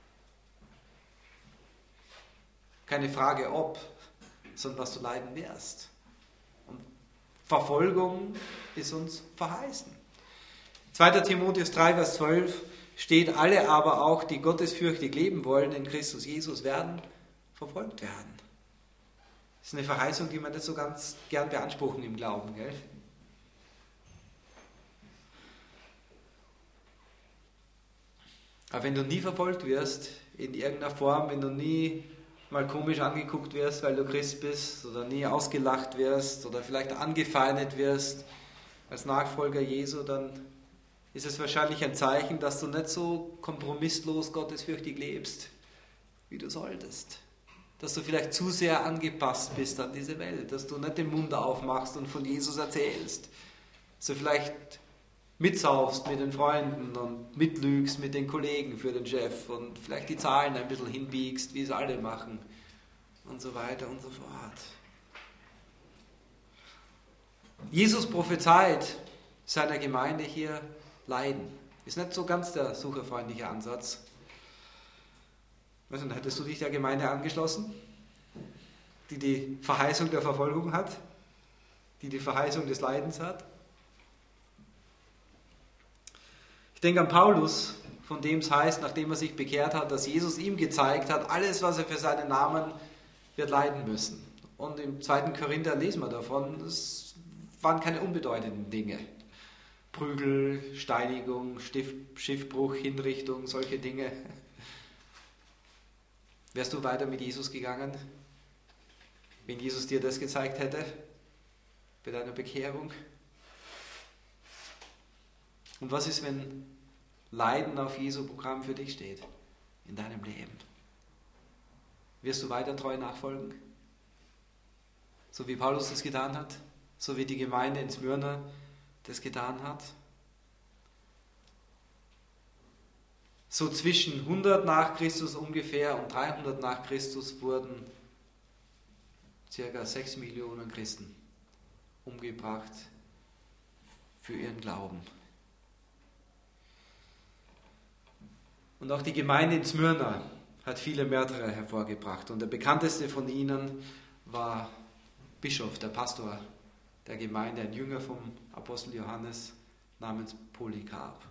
Keine Frage ob, sondern was du leiden wirst. Und Verfolgung ist uns verheißen. 2. Timotheus 3, Vers 12 steht, alle aber auch, die gottesfürchtig leben wollen in Christus Jesus, werden verfolgt werden. Das ist eine Verheißung, die wir nicht so ganz gern beanspruchen im Glauben, gell? Aber wenn du nie verfolgt wirst, in irgendeiner Form, wenn du nie mal komisch angeguckt wirst, weil du Christ bist, oder nie ausgelacht wirst, oder vielleicht angefeindet wirst als Nachfolger Jesu, dann ist es wahrscheinlich ein Zeichen, dass du nicht so kompromisslos gottesfürchtig lebst, wie du solltest. Dass du vielleicht zu sehr angepasst bist an diese Welt, dass du nicht den Mund aufmachst und von Jesus erzählst, dass du vielleicht mitsaufst mit den Freunden und mitlügst mit den Kollegen für den Chef und vielleicht die Zahlen ein bisschen hinbiegst, wie es alle machen und so weiter und so fort. Jesus prophezeit seiner Gemeinde hier Leiden. Ist nicht so ganz der sucherfreundliche Ansatz. Hättest du dich der Gemeinde angeschlossen, die die Verheißung der Verfolgung hat, die die Verheißung des Leidens hat? Ich denke an Paulus, von dem es heißt, nachdem er sich bekehrt hat, dass Jesus ihm gezeigt hat, alles, was er für seinen Namen wird leiden müssen. Und im 2. Korinther lesen wir davon, es waren keine unbedeutenden Dinge. Prügel, Steinigung, Schiffbruch, Hinrichtung, solche Dinge. Wärst du weiter mit Jesus gegangen, wenn Jesus dir das gezeigt hätte, bei deiner Bekehrung? Und was ist, wenn Leiden auf Jesu Programm für dich steht, in deinem Leben? Wirst du weiter treu nachfolgen? So wie Paulus das getan hat? So wie die Gemeinde in Smyrna das getan hat? So zwischen 100 nach Christus ungefähr und 300 nach Christus wurden ca. 6 Millionen Christen umgebracht für ihren Glauben. Und auch die Gemeinde in Smyrna hat viele Märtyrer hervorgebracht. Und der bekannteste von ihnen war Bischof, der Pastor der Gemeinde, ein Jünger vom Apostel Johannes namens Polycarp.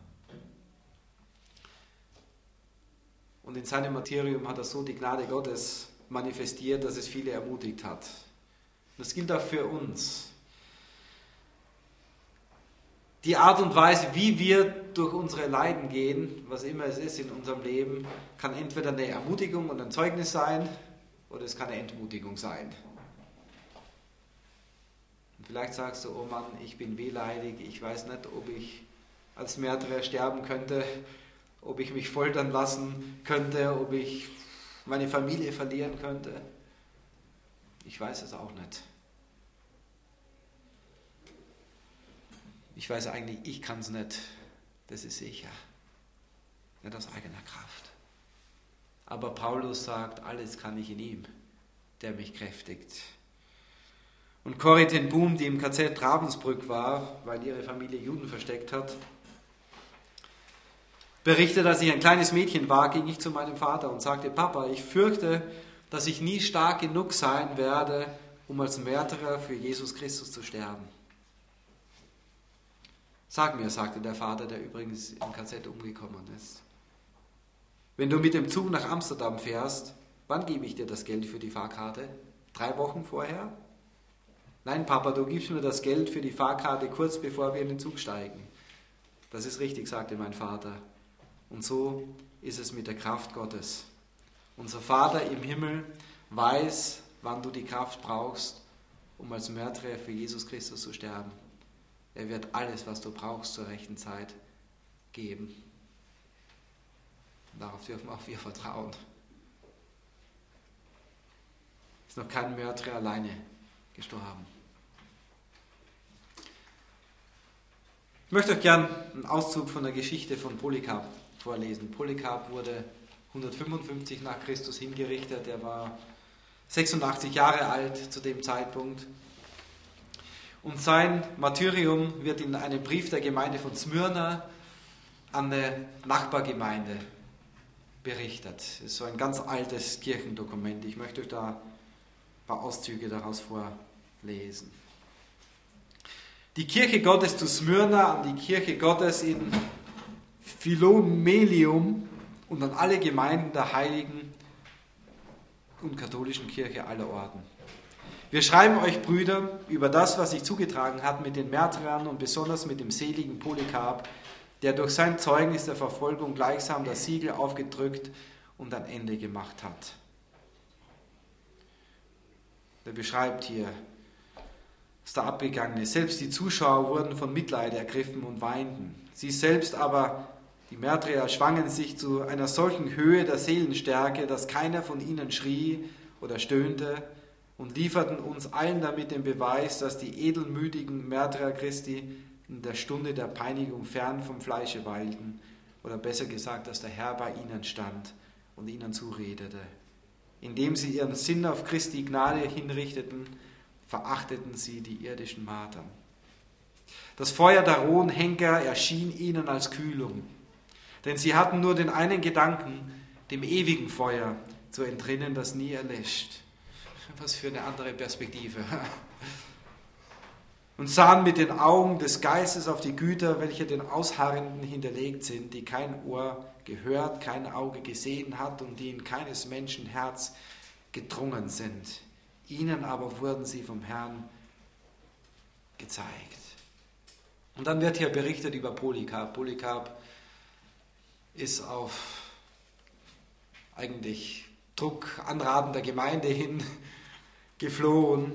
Und in seinem Martyrium hat er so die Gnade Gottes manifestiert, dass es viele ermutigt hat. Und das gilt auch für uns. die Art und Weise, wie wir durch unsere Leiden gehen, was immer es ist in unserem Leben, kann entweder eine Ermutigung und ein Zeugnis sein oder es kann eine Entmutigung sein. Und vielleicht sagst du, oh Mann, ich bin wehleidig, ich weiß nicht, ob ich als Märtyrer sterben könnte, ob ich mich foltern lassen könnte, ob ich meine Familie verlieren könnte. Ich weiß es auch nicht. Ich weiß eigentlich, ich kann es nicht, das ist sicher. Nicht aus eigener Kraft. Aber Paulus sagt, alles kann ich in ihm, der mich kräftigt. Und Corrie ten Boom, die im KZ Ravensbrück war, weil ihre Familie Juden versteckt hat, berichtet, als ich ein kleines Mädchen war, ging ich zu meinem Vater und sagte, Papa, ich fürchte, dass ich nie stark genug sein werde, um als Märtyrer für Jesus Christus zu sterben. Sag mir, sagte der Vater, der übrigens im KZ umgekommen ist. Wenn du mit dem Zug nach Amsterdam fährst, wann gebe ich dir das Geld für die Fahrkarte? 3 Wochen vorher? Nein, Papa, du gibst mir das Geld für die Fahrkarte kurz bevor wir in den Zug steigen. Das ist richtig, sagte mein Vater. Und so ist es mit der Kraft Gottes. Unser Vater im Himmel weiß, wann du die Kraft brauchst, um als Märtyrer für Jesus Christus zu sterben. Er wird alles, was du brauchst, zur rechten Zeit geben. Darauf dürfen auch wir vertrauen. Ist noch kein Märtyrer alleine gestorben. Ich möchte euch gern einen Auszug von der Geschichte von Polycarp vorlesen. Polycarp wurde 155 nach Christus hingerichtet. Er war 86 Jahre alt zu dem Zeitpunkt. Und sein Martyrium wird in einem Brief der Gemeinde von Smyrna an eine Nachbargemeinde berichtet. Das ist so ein ganz altes Kirchendokument. Ich möchte euch da ein paar Auszüge daraus vorlesen. Die Kirche Gottes zu Smyrna, an die Kirche Gottes in Philomelium und an alle Gemeinden der Heiligen und katholischen Kirche aller Orten. Wir schreiben euch, Brüder, über das, was sich zugetragen hat mit den Märtyrern und besonders mit dem seligen Polycarp, der durch sein Zeugnis der Verfolgung gleichsam das Siegel aufgedrückt und ein Ende gemacht hat. Er beschreibt hier, was da abgegangen ist. Selbst die Zuschauer wurden von Mitleid ergriffen und weinten. Sie selbst aber, die Märtyrer, schwangen sich zu einer solchen Höhe der Seelenstärke, dass keiner von ihnen schrie oder stöhnte, und lieferten uns allen damit den Beweis, dass die edelmütigen Märtyrer Christi in der Stunde der Peinigung fern vom Fleische weilten, oder besser gesagt, dass der Herr bei ihnen stand und ihnen zuredete. Indem sie ihren Sinn auf Christi Gnade hinrichteten, verachteten sie die irdischen Martern. Das Feuer der rohen Henker erschien ihnen als Kühlung, denn sie hatten nur den einen Gedanken, dem ewigen Feuer zu entrinnen, das nie erlischt. Was für eine andere Perspektive. Und sahen mit den Augen des Geistes auf die Güter, welche den Ausharrenden hinterlegt sind, die kein Ohr gehört, kein Auge gesehen hat und die in keines Menschen Herz gedrungen sind. Ihnen aber wurden sie vom Herrn gezeigt. Und dann wird hier berichtet über Polycarp. Polycarp ist auf eigentlich Druck, Anraten der Gemeinde hin geflohen.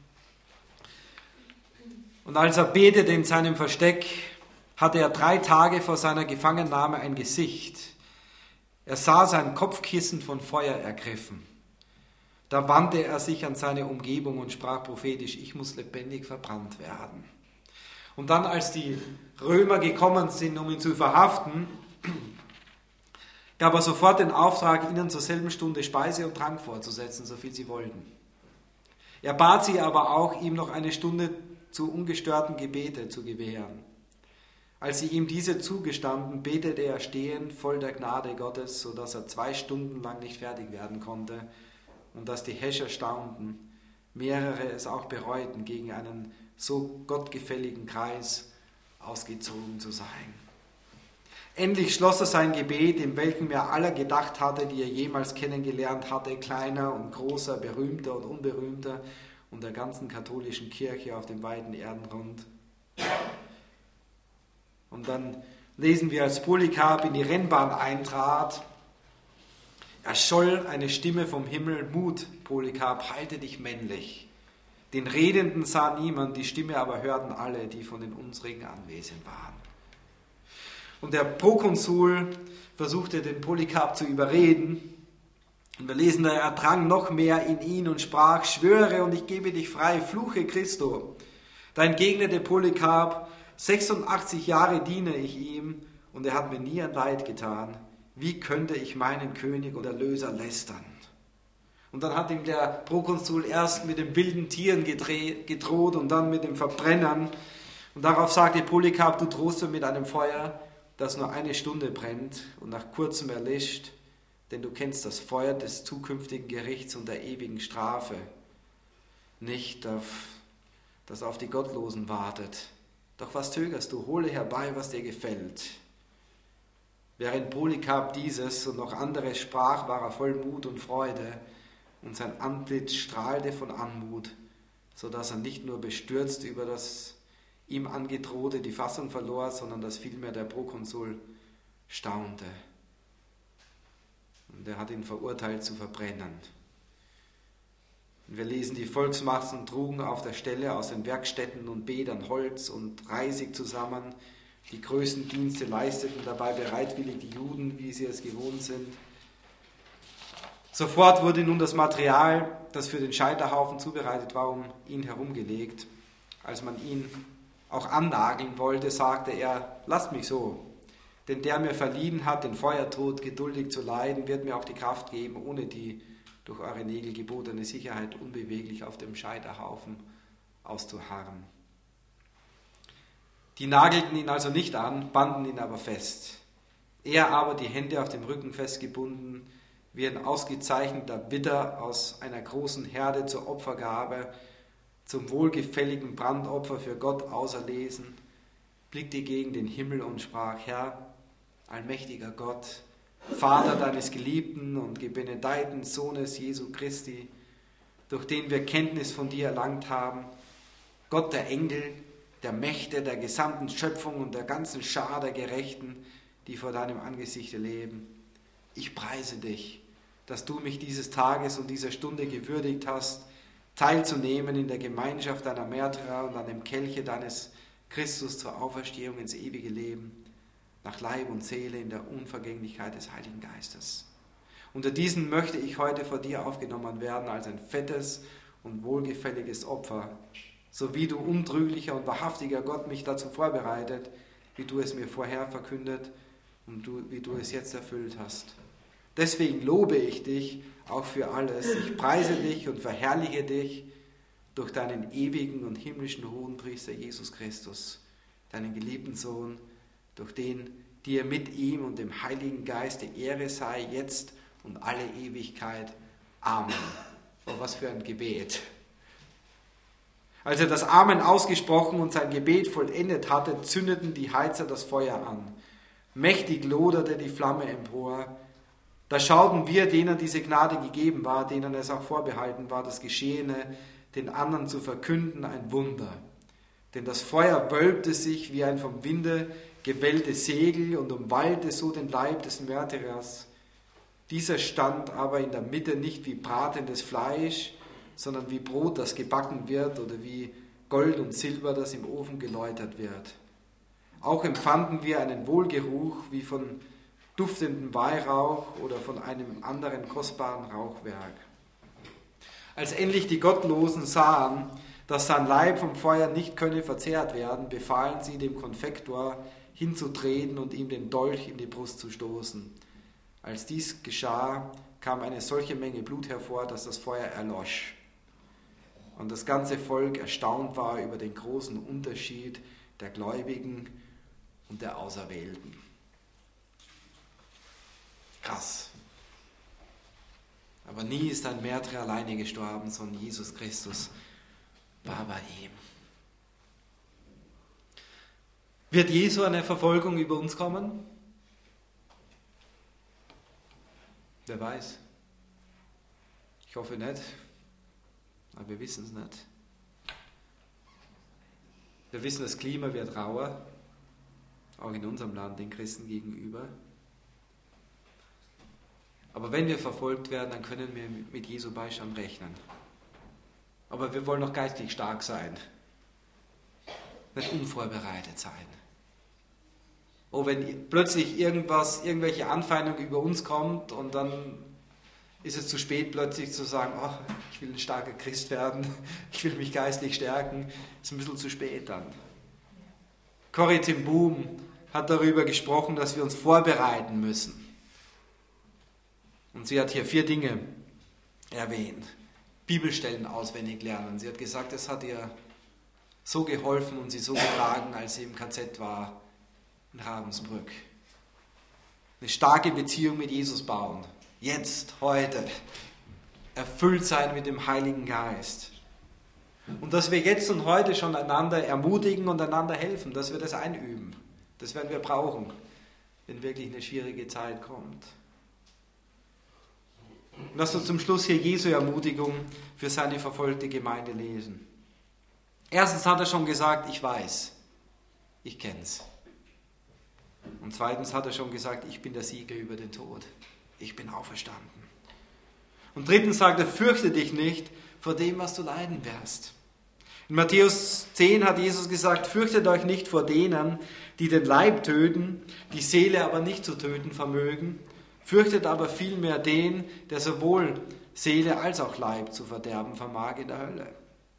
Und als er betete in seinem Versteck, hatte er 3 Tage vor seiner Gefangennahme ein Gesicht. Er sah sein Kopfkissen von Feuer ergriffen. Da wandte er sich an seine Umgebung und sprach prophetisch, ich muss lebendig verbrannt werden. Und dann, als die Römer gekommen sind, um ihn zu verhaften, gab er sofort den Auftrag, ihnen zur selben Stunde Speise und Trank vorzusetzen, so viel sie wollten. Er bat sie aber auch, ihm noch eine Stunde zu ungestörten Gebete zu gewähren. Als sie ihm diese zugestanden, betete er stehend, voll der Gnade Gottes, sodass er 2 Stunden lang nicht fertig werden konnte und dass die Häscher staunten, mehrere es auch bereuten, gegen einen so gottgefälligen Kreis ausgezogen zu sein. Endlich schloss er sein Gebet, in welchem er aller gedacht hatte, die er jemals kennengelernt hatte, kleiner und großer, berühmter und unberühmter, und der ganzen katholischen Kirche auf dem weiten Erdenrund. Und dann lesen wir, als Polycarp in die Rennbahn eintrat, erscholl eine Stimme vom Himmel: Mut, Polycarp, halte dich männlich. Den Redenden sah niemand, die Stimme aber hörten alle, die von den unsrigen anwesend waren. Und der Prokonsul versuchte, den Polycarp zu überreden. Und wir lesen da, er drang noch mehr in ihn und sprach: Schwöre und ich gebe dich frei, fluche Christo. Da entgegnete Polycarp: 86 Jahre diene ich ihm und er hat mir nie ein Leid getan. Wie könnte ich meinen König und Erlöser lästern? Und dann hat ihm der Prokonsul erst mit den wilden Tieren gedroht und dann mit den Verbrennern. Und darauf sagte Polycarp: Du drohst mir mit einem Feuer, das nur eine Stunde brennt und nach kurzem erlischt, denn du kennst das Feuer des zukünftigen Gerichts und der ewigen Strafe nicht, das auf die Gottlosen wartet. Doch was zögerst du? Hole herbei, was dir gefällt. Während Polycarp dieses und noch anderes sprach, war er voll Mut und Freude, und sein Antlitz strahlte von Anmut, so dass er nicht nur bestürzt über das ihm angedrohte die Fassung verlor, sondern dass vielmehr der Prokonsul staunte. Und er hat ihn verurteilt zu verbrennen. Und wir lesen, die Volksmassen trugen auf der Stelle aus den Werkstätten und Bädern Holz und Reisig zusammen. Die größten Dienste leisteten dabei bereitwillig die Juden, wie sie es gewohnt sind. Sofort wurde nun das Material, das für den Scheiterhaufen zubereitet war, um ihn herumgelegt. Als man ihn auch annageln wollte, sagte er: Lasst mich so, denn der mir verliehen hat, den Feuertod geduldig zu leiden, wird mir auch die Kraft geben, ohne die durch eure Nägel gebotene Sicherheit unbeweglich auf dem Scheiterhaufen auszuharren. Die nagelten ihn also nicht an, banden ihn aber fest. Er aber, die Hände auf dem Rücken festgebunden, wie ein ausgezeichneter Widder aus einer großen Herde zur Opfergabe, zum wohlgefälligen Brandopfer für Gott auserlesen, blickte gegen den Himmel und sprach: Herr, allmächtiger Gott, Vater deines geliebten und gebenedeiten Sohnes Jesu Christi, durch den wir Kenntnis von dir erlangt haben, Gott der Engel, der Mächte, der gesamten Schöpfung und der ganzen Schar der Gerechten, die vor deinem Angesichte leben. Ich preise dich, dass du mich dieses Tages und dieser Stunde gewürdigt hast, teilzunehmen in der Gemeinschaft deiner Märtyrer und an dem Kelche deines Christus zur Auferstehung ins ewige Leben, nach Leib und Seele in der Unvergänglichkeit des Heiligen Geistes. Unter diesen möchte ich heute vor dir aufgenommen werden als ein fettes und wohlgefälliges Opfer, so wie du, untrüglicher und wahrhaftiger Gott, mich dazu vorbereitet, wie du es mir vorher verkündet und wie du es jetzt erfüllt hast. Deswegen lobe ich dich auch für alles. Ich preise dich und verherrliche dich durch deinen ewigen und himmlischen Hohenpriester Jesus Christus, deinen geliebten Sohn, durch den dir mit ihm und dem Heiligen Geist die Ehre sei, jetzt und alle Ewigkeit. Amen. Oh, was für ein Gebet. Als er das Amen ausgesprochen und sein Gebet vollendet hatte, zündeten die Heizer das Feuer an. Mächtig loderte die Flamme empor. Da schauten wir, denen diese Gnade gegeben war, denen es auch vorbehalten war, das Geschehene den anderen zu verkünden, ein Wunder. Denn das Feuer wölbte sich wie ein vom Winde gewellte Segel und umwallte so den Leib des Märtyrers. Dieser stand aber in der Mitte nicht wie bratendes Fleisch, sondern wie Brot, das gebacken wird, oder wie Gold und Silber, das im Ofen geläutert wird. Auch empfanden wir einen Wohlgeruch wie von duftendem Weihrauch oder von einem anderen kostbaren Rauchwerk. Als endlich die Gottlosen sahen, dass sein Leib vom Feuer nicht könne verzehrt werden, befahlen sie dem Konfektor hinzutreten und ihm den Dolch in die Brust zu stoßen. Als dies geschah, kam eine solche Menge Blut hervor, dass das Feuer erlosch. Und das ganze Volk erstaunt war über den großen Unterschied der Gläubigen und der Auserwählten. Krass. Aber nie ist ein Märtyrer alleine gestorben, sondern Jesus Christus war bei ihm. Wird Jesu eine Verfolgung über uns kommen? Wer weiß. Ich hoffe nicht, aber wir wissen es nicht. Wir wissen, das Klima wird rauer. auch in unserem Land den Christen gegenüber. Aber wenn wir verfolgt werden, dann können wir mit Jesu Beistand rechnen. Aber wir wollen noch geistlich stark sein, nicht unvorbereitet sein. Oh, wenn plötzlich irgendwelche Anfeindung über uns kommt und dann ist es zu spät plötzlich zu sagen, oh, ich will ein starker Christ werden, ich will mich geistlich stärken, ist ein bisschen zu spät dann. Corrie ten Boom hat darüber gesprochen, dass wir uns vorbereiten müssen. Und sie hat hier 4 Dinge erwähnt. Bibelstellen auswendig lernen. Sie hat gesagt, es hat ihr so geholfen und sie so getragen, als sie im KZ war in Ravensbrück. Eine starke Beziehung mit Jesus bauen. Jetzt, heute. Erfüllt sein mit dem Heiligen Geist. Und dass wir jetzt und heute schon einander ermutigen und einander helfen, dass wir das einüben. Das werden wir brauchen, wenn wirklich eine schwierige Zeit kommt. Lass uns zum Schluss hier Jesu Ermutigung für seine verfolgte Gemeinde lesen. Erstens hat er schon gesagt, ich weiß, ich kenn's. Und zweitens hat er schon gesagt, ich bin der Sieger über den Tod. Ich bin auferstanden. Und drittens sagt er, fürchte dich nicht vor dem, was du leiden wirst. In Matthäus 10 hat Jesus gesagt, fürchtet euch nicht vor denen, die den Leib töten, die Seele aber nicht zu töten vermögen. Fürchtet aber vielmehr den, der sowohl Seele als auch Leib zu verderben vermag in der Hölle.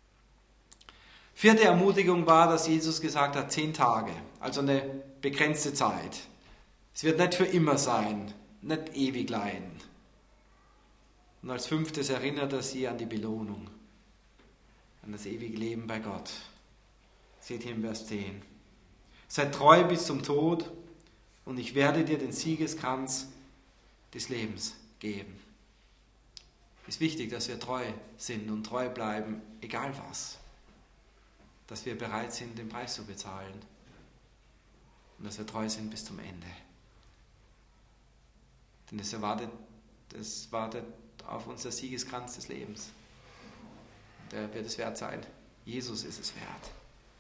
4. Ermutigung war, dass Jesus gesagt hat, 10 Tage, also eine begrenzte Zeit. Es wird nicht für immer sein, nicht ewig leiden. Und als 5. erinnert er sie an die Belohnung, an das ewige Leben bei Gott. Seht ihr im Vers 10. Seid treu bis zum Tod und ich werde dir den Siegeskranz des Lebens geben. Es ist wichtig, dass wir treu sind und treu bleiben, egal was. Dass wir bereit sind, den Preis zu bezahlen. Und dass wir treu sind bis zum Ende. Denn es wartet auf uns der Siegeskranz des Lebens. Der wird es wert sein. Jesus ist es wert.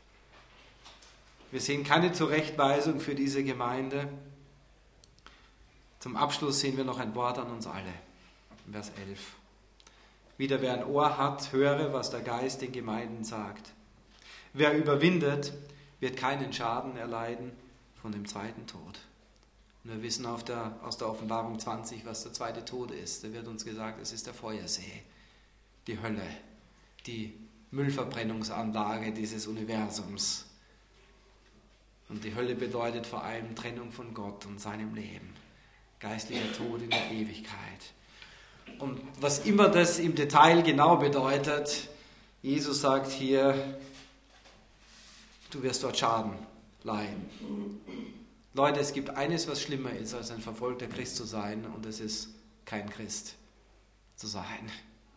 Wir sehen keine Zurechtweisung für diese Gemeinde. Zum Abschluss sehen wir noch ein Wort an uns alle. Vers 11. Wieder wer ein Ohr hat, höre, was der Geist den Gemeinden sagt. Wer überwindet, wird keinen Schaden erleiden von dem zweiten Tod. Und wir wissen aus der Offenbarung 20, was der zweite Tod ist. Da wird uns gesagt, es ist der Feuersee, die Hölle, die Müllverbrennungsanlage dieses Universums. Und die Hölle bedeutet vor allem Trennung von Gott und seinem Leben. Geistlicher Tod in der Ewigkeit. Und was immer das im Detail genau bedeutet, Jesus sagt hier, du wirst dort Schaden leiden. Leute, es gibt eines, was schlimmer ist, als ein verfolgter Christ zu sein, und das ist, kein Christ zu sein.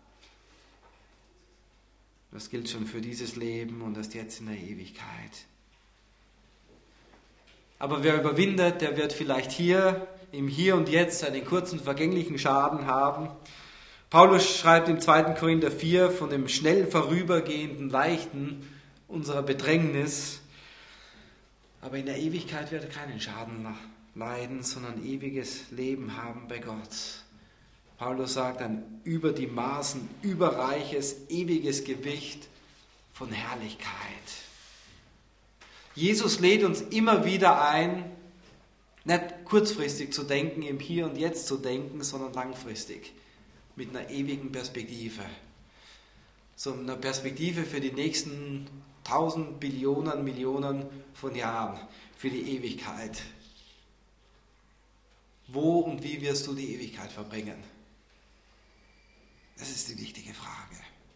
Das gilt schon für dieses Leben und erst jetzt in der Ewigkeit. Aber wer überwindet, der wird vielleicht im Hier und Jetzt einen kurzen, vergänglichen Schaden haben. Paulus schreibt im 2. Korinther 4 von dem schnell vorübergehenden, leichten unserer Bedrängnis. Aber in der Ewigkeit wird er keinen Schaden leiden, sondern ewiges Leben haben bei Gott. Paulus sagt, ein über die Maßen überreiches, ewiges Gewicht von Herrlichkeit. Jesus lädt uns immer wieder ein, nicht kurzfristig zu denken, im Hier und Jetzt zu denken, sondern langfristig, mit einer ewigen Perspektive. So einer Perspektive für die nächsten 1000 Billionen, Millionen von Jahren, für die Ewigkeit. Wo und wie wirst du die Ewigkeit verbringen? Das ist die wichtige Frage.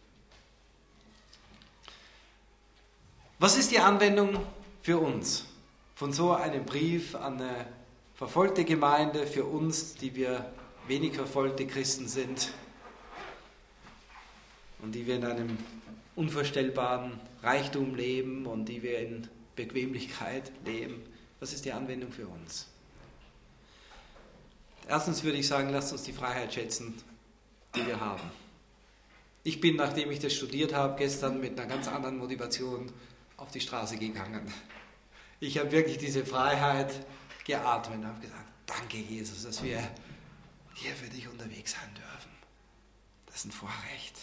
Was ist die Anwendung für uns von so einem Brief an eine verfolgte Gemeinde, für uns, die wir wenig verfolgte Christen sind und die wir in einem unvorstellbaren Reichtum leben und die wir in Bequemlichkeit leben? Was ist die Anwendung für uns? Erstens würde ich sagen, lasst uns die Freiheit schätzen, die wir haben. Ich bin, nachdem ich das studiert habe, gestern mit einer ganz anderen Motivation auf die Straße gegangen. Ich habe wirklich diese Freiheit geatmet und habe gesagt, danke Jesus, dass wir hier für dich unterwegs sein dürfen. Das ist ein Vorrecht.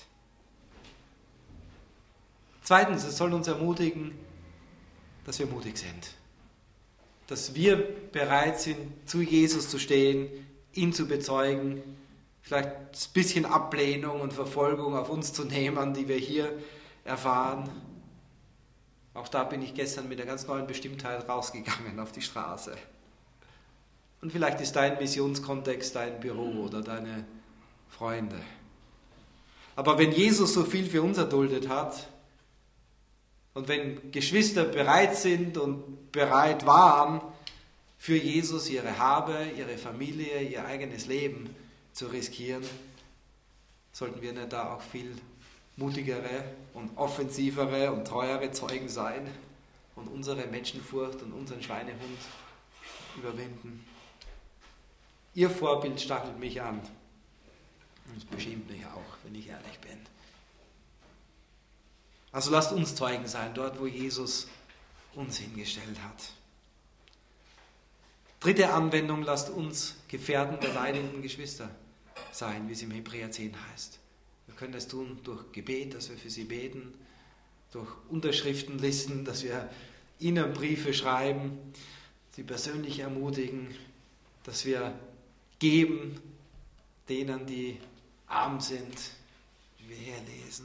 Zweitens, es soll uns ermutigen, dass wir mutig sind. Dass wir bereit sind, zu Jesus zu stehen, ihn zu bezeugen, vielleicht ein bisschen Ablehnung und Verfolgung auf uns zu nehmen, die wir hier erfahren. Auch da bin ich gestern mit einer ganz neuen Bestimmtheit rausgegangen auf die Straße. Und vielleicht ist dein Missionskontext dein Büro oder deine Freunde. Aber wenn Jesus so viel für uns erduldet hat und wenn Geschwister bereit sind und bereit waren, für Jesus ihre Habe, ihre Familie, ihr eigenes Leben zu riskieren, sollten wir nicht da auch viel mutigere und offensivere und treuere Zeugen sein und unsere Menschenfurcht und unseren Schweinehund überwinden. Ihr Vorbild stachelt mich an. Und es beschämt mich auch, wenn ich ehrlich bin. Also lasst uns Zeugen sein, dort wo Jesus uns hingestellt hat. Dritte Anwendung, lasst uns Gefährten der leidenden Geschwister sein, wie es im Hebräer 10 heißt. Wir können das tun durch Gebet, dass wir für sie beten, durch Unterschriftenlisten, dass wir ihnen Briefe schreiben, sie persönlich ermutigen, dass wir geben denen, die arm sind, wie wir hier lesen.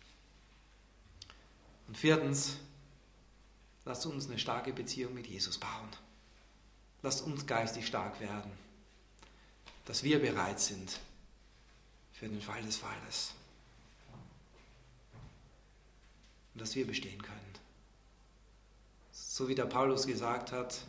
Und viertens, lasst uns eine starke Beziehung mit Jesus bauen. Lasst uns geistig stark werden, dass wir bereit sind für den Fall des Falles und dass wir bestehen können. So wie der Paulus gesagt hat,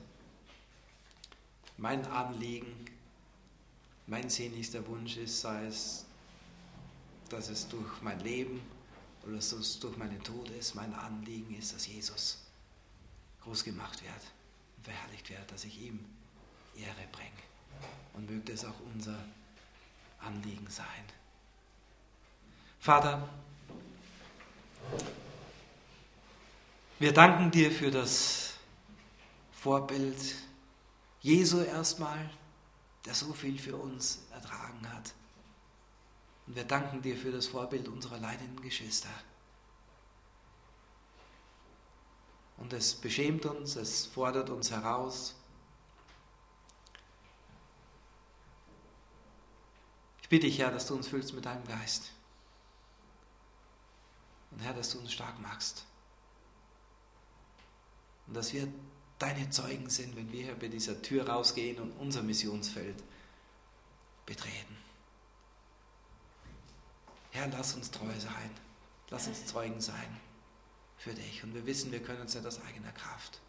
mein Anliegen, mein sehnlichster Wunsch ist, sei es, dass es durch mein Leben oder dass es durch meinen Tod ist, mein Anliegen ist, dass Jesus groß gemacht wird und verherrlicht wird, dass ich ihm Ehre bringe. Und möge es auch unser Anliegen sein. Vater, wir danken dir für das Vorbild Jesu erstmal, der so viel für uns ertragen hat. Und wir danken dir für das Vorbild unserer leidenden Geschwister. Und es beschämt uns, es fordert uns heraus. Ich bitte dich, Herr, dass du uns füllst mit deinem Geist. Und Herr, dass du uns stark machst. Und dass wir deine Zeugen sind, wenn wir hier bei dieser Tür rausgehen und unser Missionsfeld betreten. Herr, lass uns treu sein. Lass uns Zeugen sein für dich. Und wir wissen, wir können uns nicht aus eigener Kraft.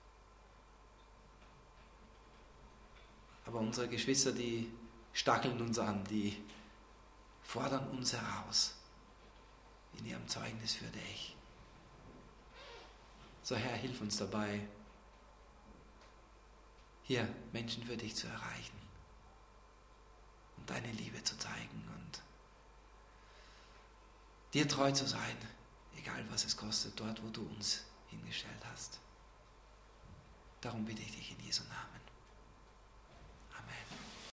Aber unsere Geschwister, die stacheln uns an, die fordern uns heraus in ihrem Zeugnis für dich. So Herr, hilf uns dabei, hier Menschen für dich zu erreichen und deine Liebe zu zeigen und dir treu zu sein, egal was es kostet, dort wo du uns hingestellt hast. Darum bitte ich dich in Jesu Namen.